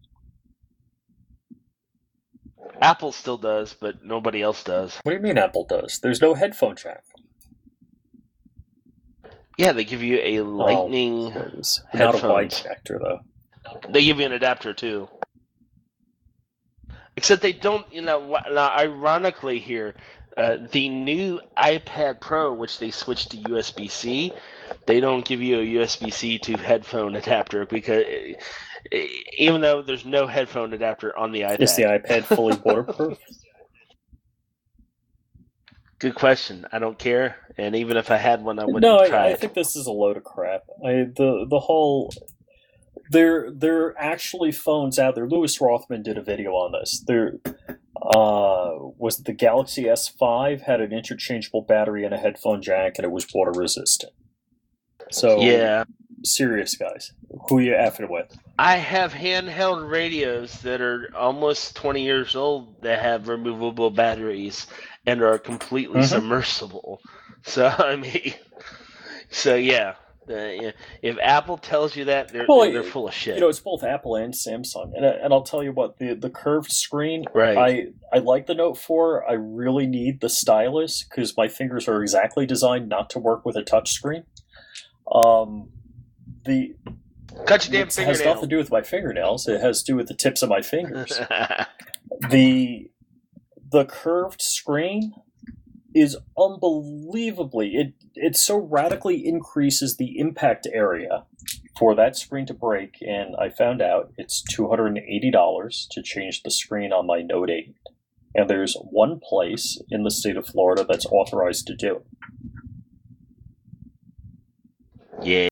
Apple still does, but nobody else does. What do you mean Apple does? There's no headphone jack. Yeah, they give you a Lightning Not a headphones. wide connector, though. They give you an adapter too. Except they don't, now ironically here, the new iPad Pro, which they switched to USB-C, they don't give you a USB-C to headphone adapter because even though there's no headphone adapter on the iPad. Is the iPad fully waterproof? Good question. I don't care, and even if I had one, I wouldn't try I it. think this is a load of crap. The whole there are actually phones out there. Louis Rothman did a video on this. There was the Galaxy S5 had an interchangeable battery and a headphone jack, and it was water resistant. So Yeah. serious guys, who you effing with? I have handheld radios that are almost 20 years old that have removable batteries and are completely submersible. So, I mean, yeah. If Apple tells you that, they're full of shit. You know, it's both Apple and Samsung, and I'll tell you what, the curved screen. Right. I like the Note 4. I really need the stylus because my fingers are exactly designed not to work with a touch screen. The Cut your damn it fingernail. has nothing to do with my fingernails. It has to do with the tips of my fingers. The curved screen is unbelievably it so radically increases the impact area for that screen to break, and I found out it's $280 to change the screen on my Note 8. And there's one place in the state of Florida that's authorized to do it. Yeah.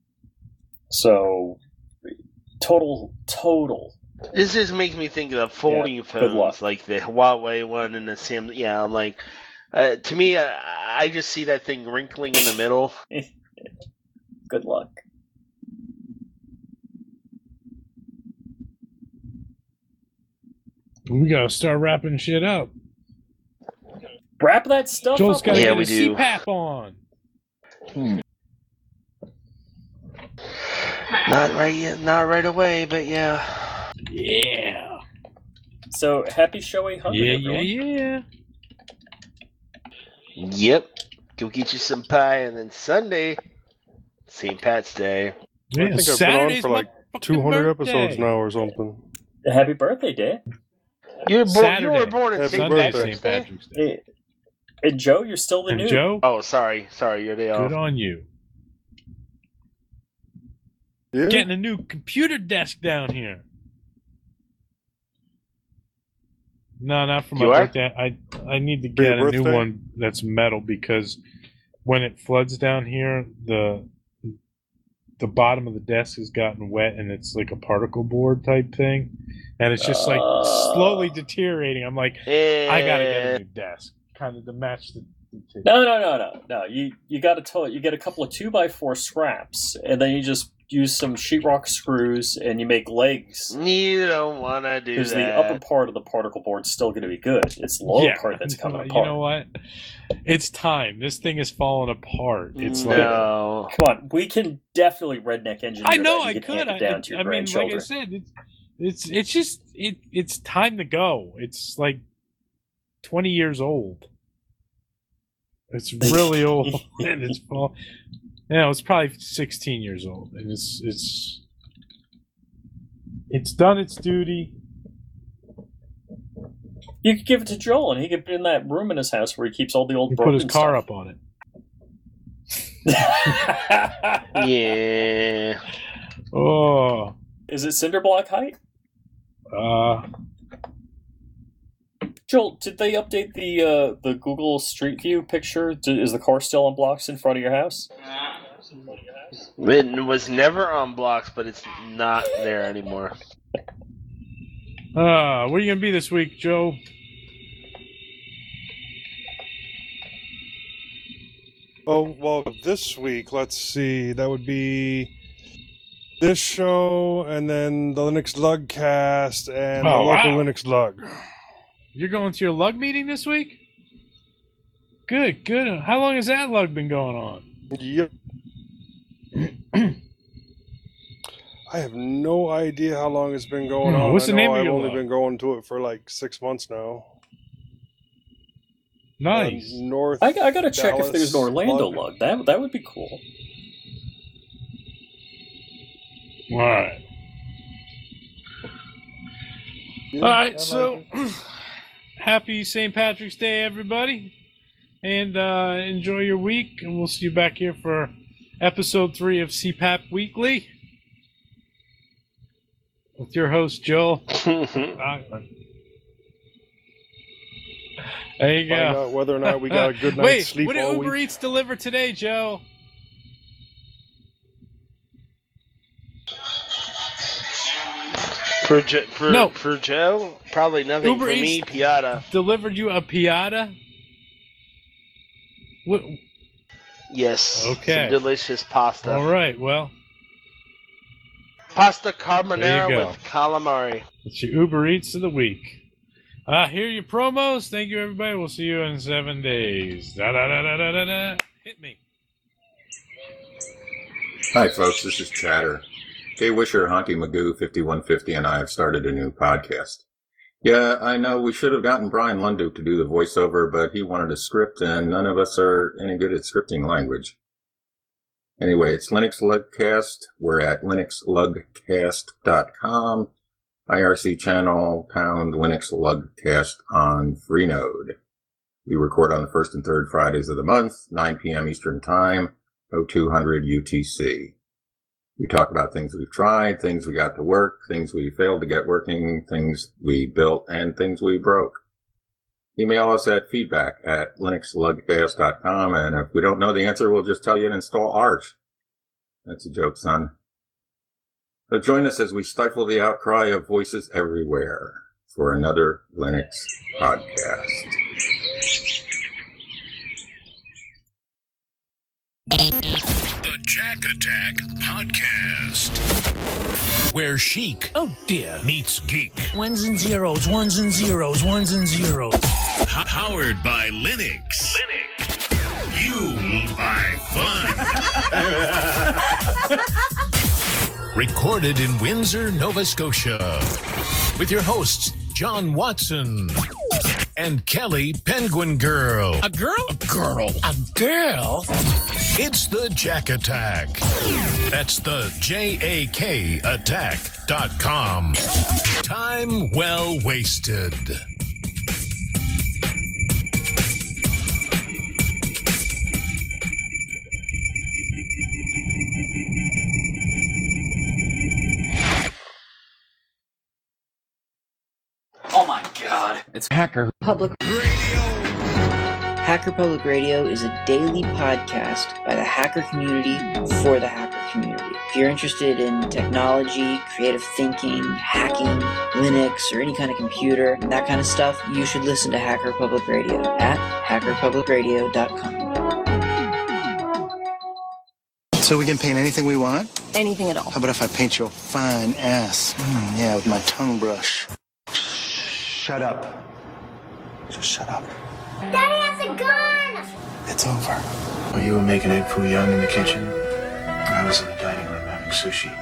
So total This just makes me think of the folding phones, like the Huawei one and the Samsung. Yeah, I'm like, to me, I just see that thing wrinkling in the middle. Good luck. We gotta start wrapping shit up. Wrap that stuff Joel's up. gotta Yeah, get we his do. CPAP on. Not right yet, not right away, but yeah. Yeah. So happy show 800. Yeah, everyone. yeah. Yep. Go get you some pie, and then Sunday, St. Pat's Day. I think I've been on Saturday's for like my 200 birthday. episodes now or something. Happy birthday, Dave. You were Saturday. born in Happy St. Sunday, birthday. St. Patrick's Day. Hey, and Joe, you're still the And new. Joe, Oh, sorry, your day off. good on you. Yeah. Getting a new computer desk down here. No, not for my You are? birthday. I need to For your get a new birthday? one that's metal because when it floods down here, the bottom of the desk has gotten wet and it's like a particle board type thing, and it's just like slowly deteriorating. I'm like, I gotta get a new desk, kind of to match the. No. You got to you get a couple of 2x4 scraps, and then you just use some sheetrock screws and you make legs. You don't want to do that. Because the upper part of the particle board's still going to be good. It's the lower part that's coming apart. You know what? It's time. This thing is falling apart. It's no. Come on, we can definitely redneck engineer. I know that. I You can could. hand it down to your I mean, like I grandchildren. said, it's time to go. It's like 20 years old. It's really old, and it's fall. It's probably 16 years old, and it's done its duty. You could give it to Joel, and he could put it in that room in his house where he keeps all the old. He put his car up on it. Yeah. Oh. Is it cinder block height? Joel, did they update the Google Street View picture? Is the car still on blocks in front of your house? It was never on blocks, but it's not there anymore. Where are you gonna be this week, Joe? Oh, well, this week, let's see, that would be this show, and then the Linux Lugcast, and the local Linux Lug. You're going to your lug meeting this week? Good. How long has that lug been going on? Yep. I have no idea how long it's been going on. What's the name of I've your only lug? been going to it for like 6 months now. Nice. North. I gotta check if Dallas there's an Orlando Lug. lug. That would be cool. All right. Yeah, All right, I so like it. happy St. Patrick's Day, everybody, and enjoy your week, and we'll see you back here for episode 3 of CPAP Weekly with your host, Joel. There you Find go. out whether or not we got a good night's Wait, sleep what did all Uber week. Eats deliver today, Joe? For No. for Joe, probably nothing. Uber for me, Eats Piata. Delivered you a piata? What? Yes. Okay. Some delicious pasta. All right, well, Pasta There carbonara you go. with calamari. it's your Uber Eats of the week. Here are your promos. Thank you, everybody. We'll see you in 7 days. Da-da-da-da-da-da. Hit me. Hi, folks. This is Chatter. Jay Wisher, Honky Magoo, 5150, and I have started a new podcast. Yeah, I know we should have gotten Brian Lunduke to do the voiceover, but he wanted a script, and none of us are any good at scripting language. Anyway, it's Linux Lugcast. We're at linuxlugcast.com. IRC channel, pound Linux Lugcast on Freenode. We record on the first and third Fridays of the month, 9 p.m. Eastern Time, 0200 UTC. We talk about things we've tried, things we got to work, things we failed to get working, things we built, and things we broke. Email us at feedback@linuxlugcast.com, and if we don't know the answer, we'll just tell you to install Arch. That's a joke, son. So join us as we stifle the outcry of voices everywhere for another Linux podcast. The Jack Attack Podcast. Where chic, oh dear, meets geek. Ones and zeros, ones and zeros, ones and zeros. Powered by Linux. You will find fun. Recorded in Windsor, Nova Scotia. With your hosts, John Watson and Kelly Penguin Girl. A girl? A girl. A girl? It's the Jack Attack. That's the JAK attack.com. Time well wasted. Oh my god. It's Hacker Public Radio. Hacker Public Radio is a daily podcast by the hacker community for the hacker community. If you're interested in technology, creative thinking, hacking, Linux, or any kind of computer, and that kind of stuff, you should listen to Hacker Public Radio at hackerpublicradio.com. So we can paint anything we want? Anything at all. How about if I paint your fine ass? Yeah, with my tongue brush. Shut up. Just shut up. Daddy has a gun! It's over. While you were making egg foo young in the kitchen, I was in the dining room having sushi.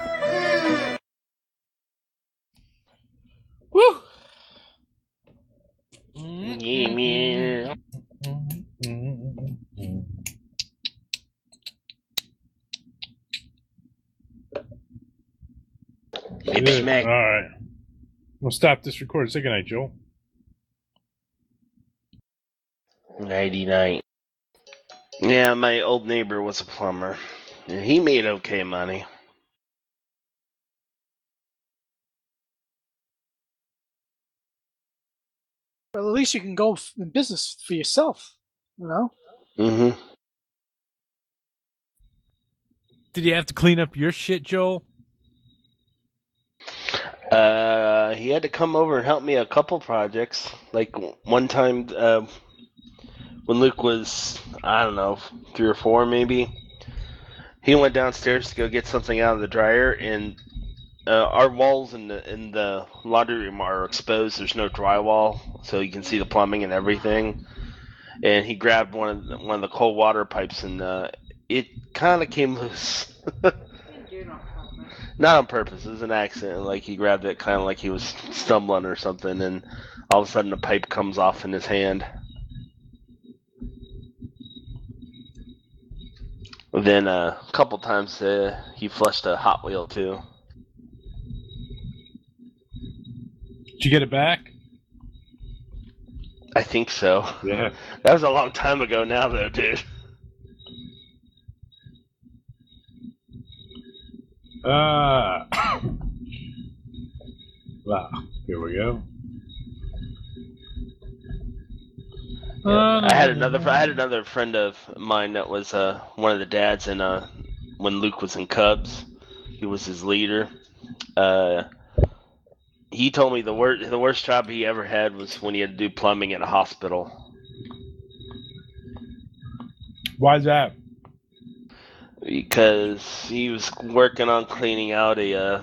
Woo! Yeah. Good. All right. We'll stop this recording. Say goodnight, Joel. Nighty night. Yeah, my old neighbor was a plumber. And he made okay money. But at least you can go in business for yourself, you know? Mm-hmm. Did you have to clean up your shit, Joel? He had to come over and help me a couple projects. Like one time, when Luke was, I don't know, 3 or 4 maybe, he went downstairs to go get something out of the dryer, and our walls in the laundry room are exposed. There's no drywall, so you can see the plumbing and everything. And he grabbed one of the cold water pipes, and it kind of came loose. Not on purpose. It was an accident. Like, he grabbed it kind of like he was stumbling or something, and all of a sudden the pipe comes off in his hand. Then a couple times he flushed a Hot Wheel too. Did you get it back? I think so. Yeah. That was a long time ago now, though, dude. Wow. Here we go. Yeah. I had another friend of mine that was one of the dads, and when Luke was in Cubs, he was his leader. He told me the worst job he ever had was when he had to do plumbing at a hospital. Why's that? Because he was working on cleaning out a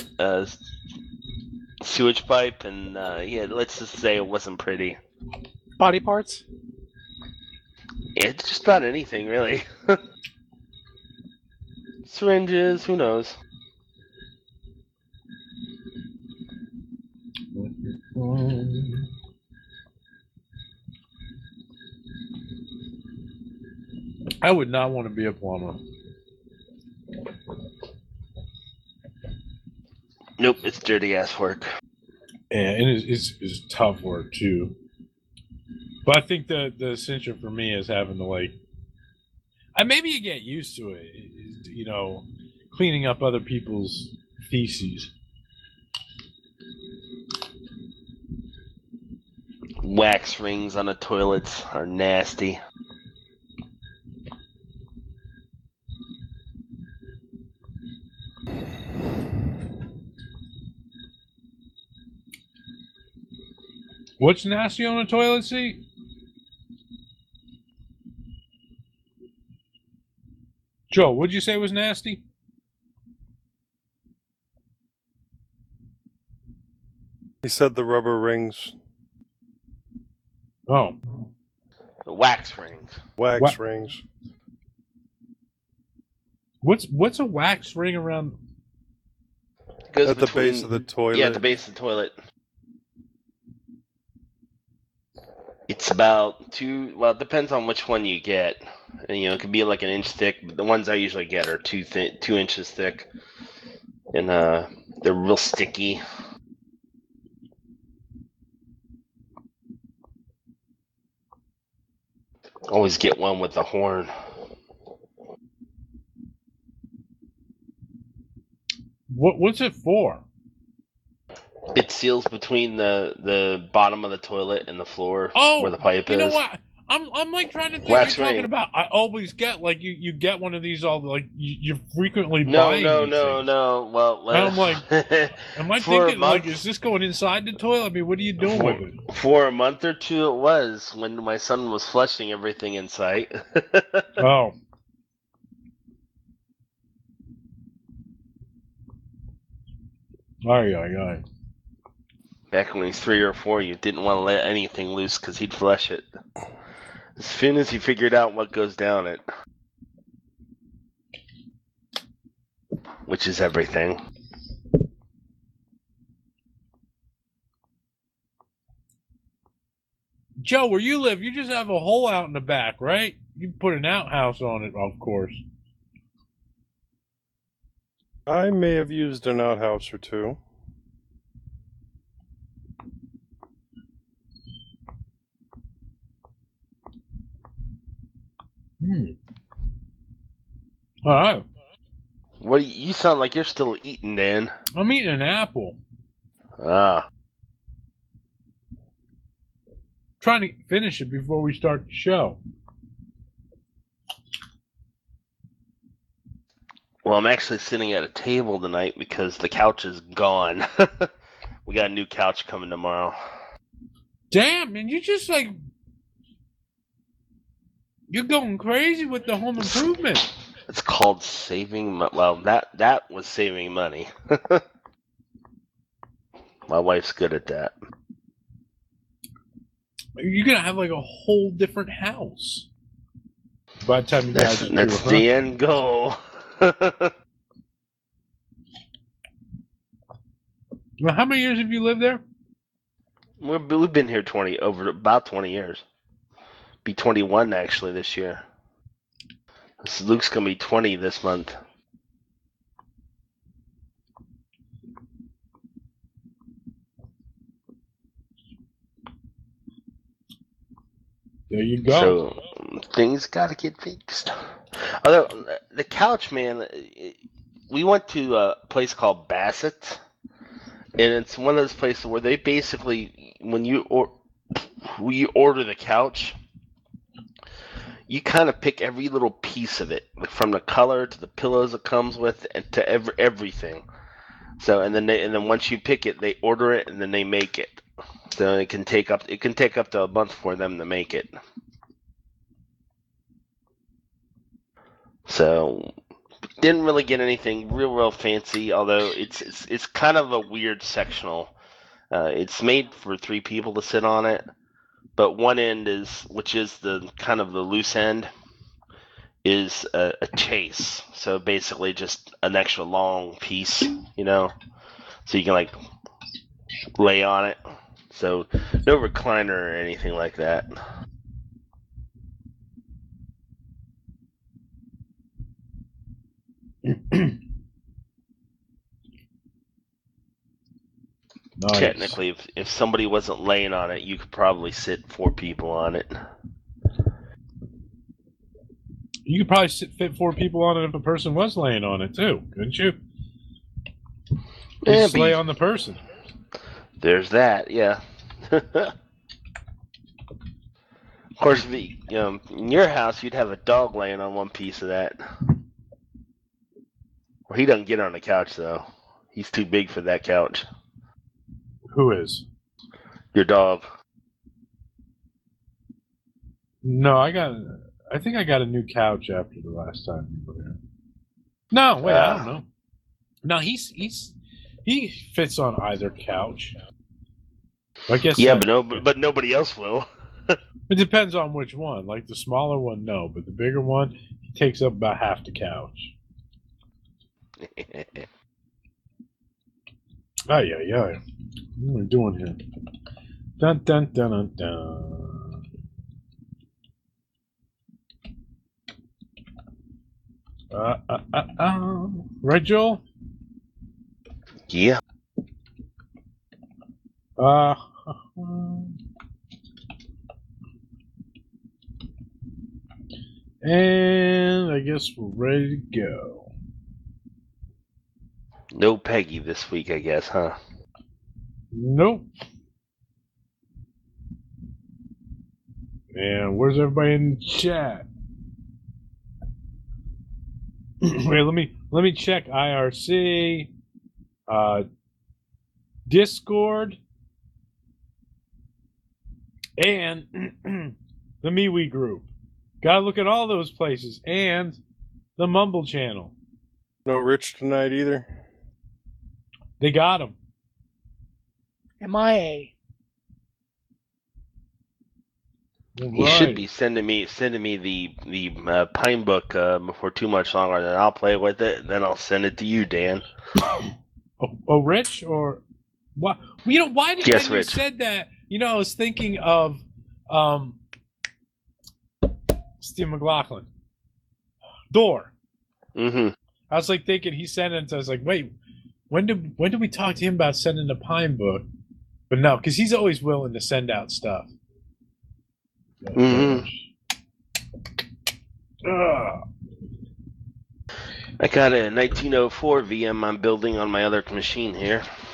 sewage pipe, and let's just say it wasn't pretty. Body parts? It's just about anything, really. Syringes, who knows? I would not want to be a plumber. Nope, it's dirty ass work. And it's tough work too. But I think the essential for me is having to maybe you get used to it, cleaning up other people's feces. Wax rings on the toilets are nasty. What's nasty on a toilet seat? Joe, what'd you say was nasty? He said the rubber rings. Oh. The wax rings. Wax rings. What's a wax ring around? At the base of the toilet. Yeah, at the base of the toilet. It's about it depends on which one you get. And, it could be like an inch thick, but the ones I usually get are 2 inches thick. And they're real sticky. Always get one with the horn. What's it for? It seals between the bottom of the toilet and the floor where the pipe is. You know what? I'm like trying to think Wax what you're talking ring. about. I always get you get one of these you frequently No. buying these things. Well, And I'm like, am I for a thinking month- is this going inside the toilet? I mean, what are you doing with it? For a month or two, it was when my son was flushing everything in sight. Oh. Aye. Back when he was 3 or 4, you didn't want to let anything loose because he'd flush it. As soon as he figured out what goes down it, which is everything. Joe, where you live, you just have a hole out in the back, right? You put an outhouse on it, of course. I may have used an outhouse or two. All right. What you sound like you're still eating, Dan. I'm eating an apple. Ah. Trying to finish it before we start the show. Well, I'm actually sitting at a table tonight because the couch is gone. We got a new couch coming tomorrow. Damn, man, you just like... You're going crazy with the home improvement. It's called saving. Well, that was saving money. My wife's good at that. You're gonna have like a whole different house by the time you guys do That's the end goal. Well, how many years have you lived there? We've been here about 20 years. Be 21 actually this year. Luke's gonna be 20 this month. There you go. So things got to get fixed. Although the couch, man, we went to a place called Bassett, and it's one of those places where they basically, when you order the couch, you kind of pick every little piece of it, from the color to the pillows it comes with, and to everything. So and then once you pick it, they order it and then they make it. So it can take up to a month for them to make it. So didn't really get anything real fancy, although it's kind of a weird sectional. It's made for 3 people to sit on it, but one end which is the kind of the loose end, is a chase. So basically just an extra long piece, so you can like lay on it. So no recliner or anything like that. Nice. Technically, if somebody wasn't laying on it, you could probably sit 4 people on it. You could probably fit 4 people on it if a person was laying on it too, couldn't you? Just lay on the person. There's that, yeah. Of course, in your house, you'd have a dog laying on one piece of that. Well, he doesn't get on the couch, though. He's too big for that couch. Who is? Your dog. No, I think I got a new couch after the last time you were here. No, wait, I don't know. No, he fits on either couch. I guess. Yeah, but nobody else will. It depends on which one. Like the smaller one, no, but the bigger one, he takes up about half the couch. Ay. What are we doing here? Dun dun dun dun dun. Right, Joel? Yeah. And I guess we're ready to go. No Peggy this week, I guess, huh? Nope. And where's everybody in the chat? Wait, let me check IRC, Discord, and the MeWe group. Gotta look at all those places, and the Mumble channel. No Rich tonight either. They got him. MIA. He should be sending me the Pine Book before too much longer. Then I'll play with it. Then I'll send it to you, Dan. Oh, Rich or what? You know why did yes, you Rich. said that? You know, I was thinking of Steve McLaughlin. Door. Mm-hmm. I was like thinking he sent it. I was like, wait, when did we talk to him about sending the Pine Book? But no, because he's always willing to send out stuff. Mm-hmm. I got a 1904 VM I'm building on my other machine here.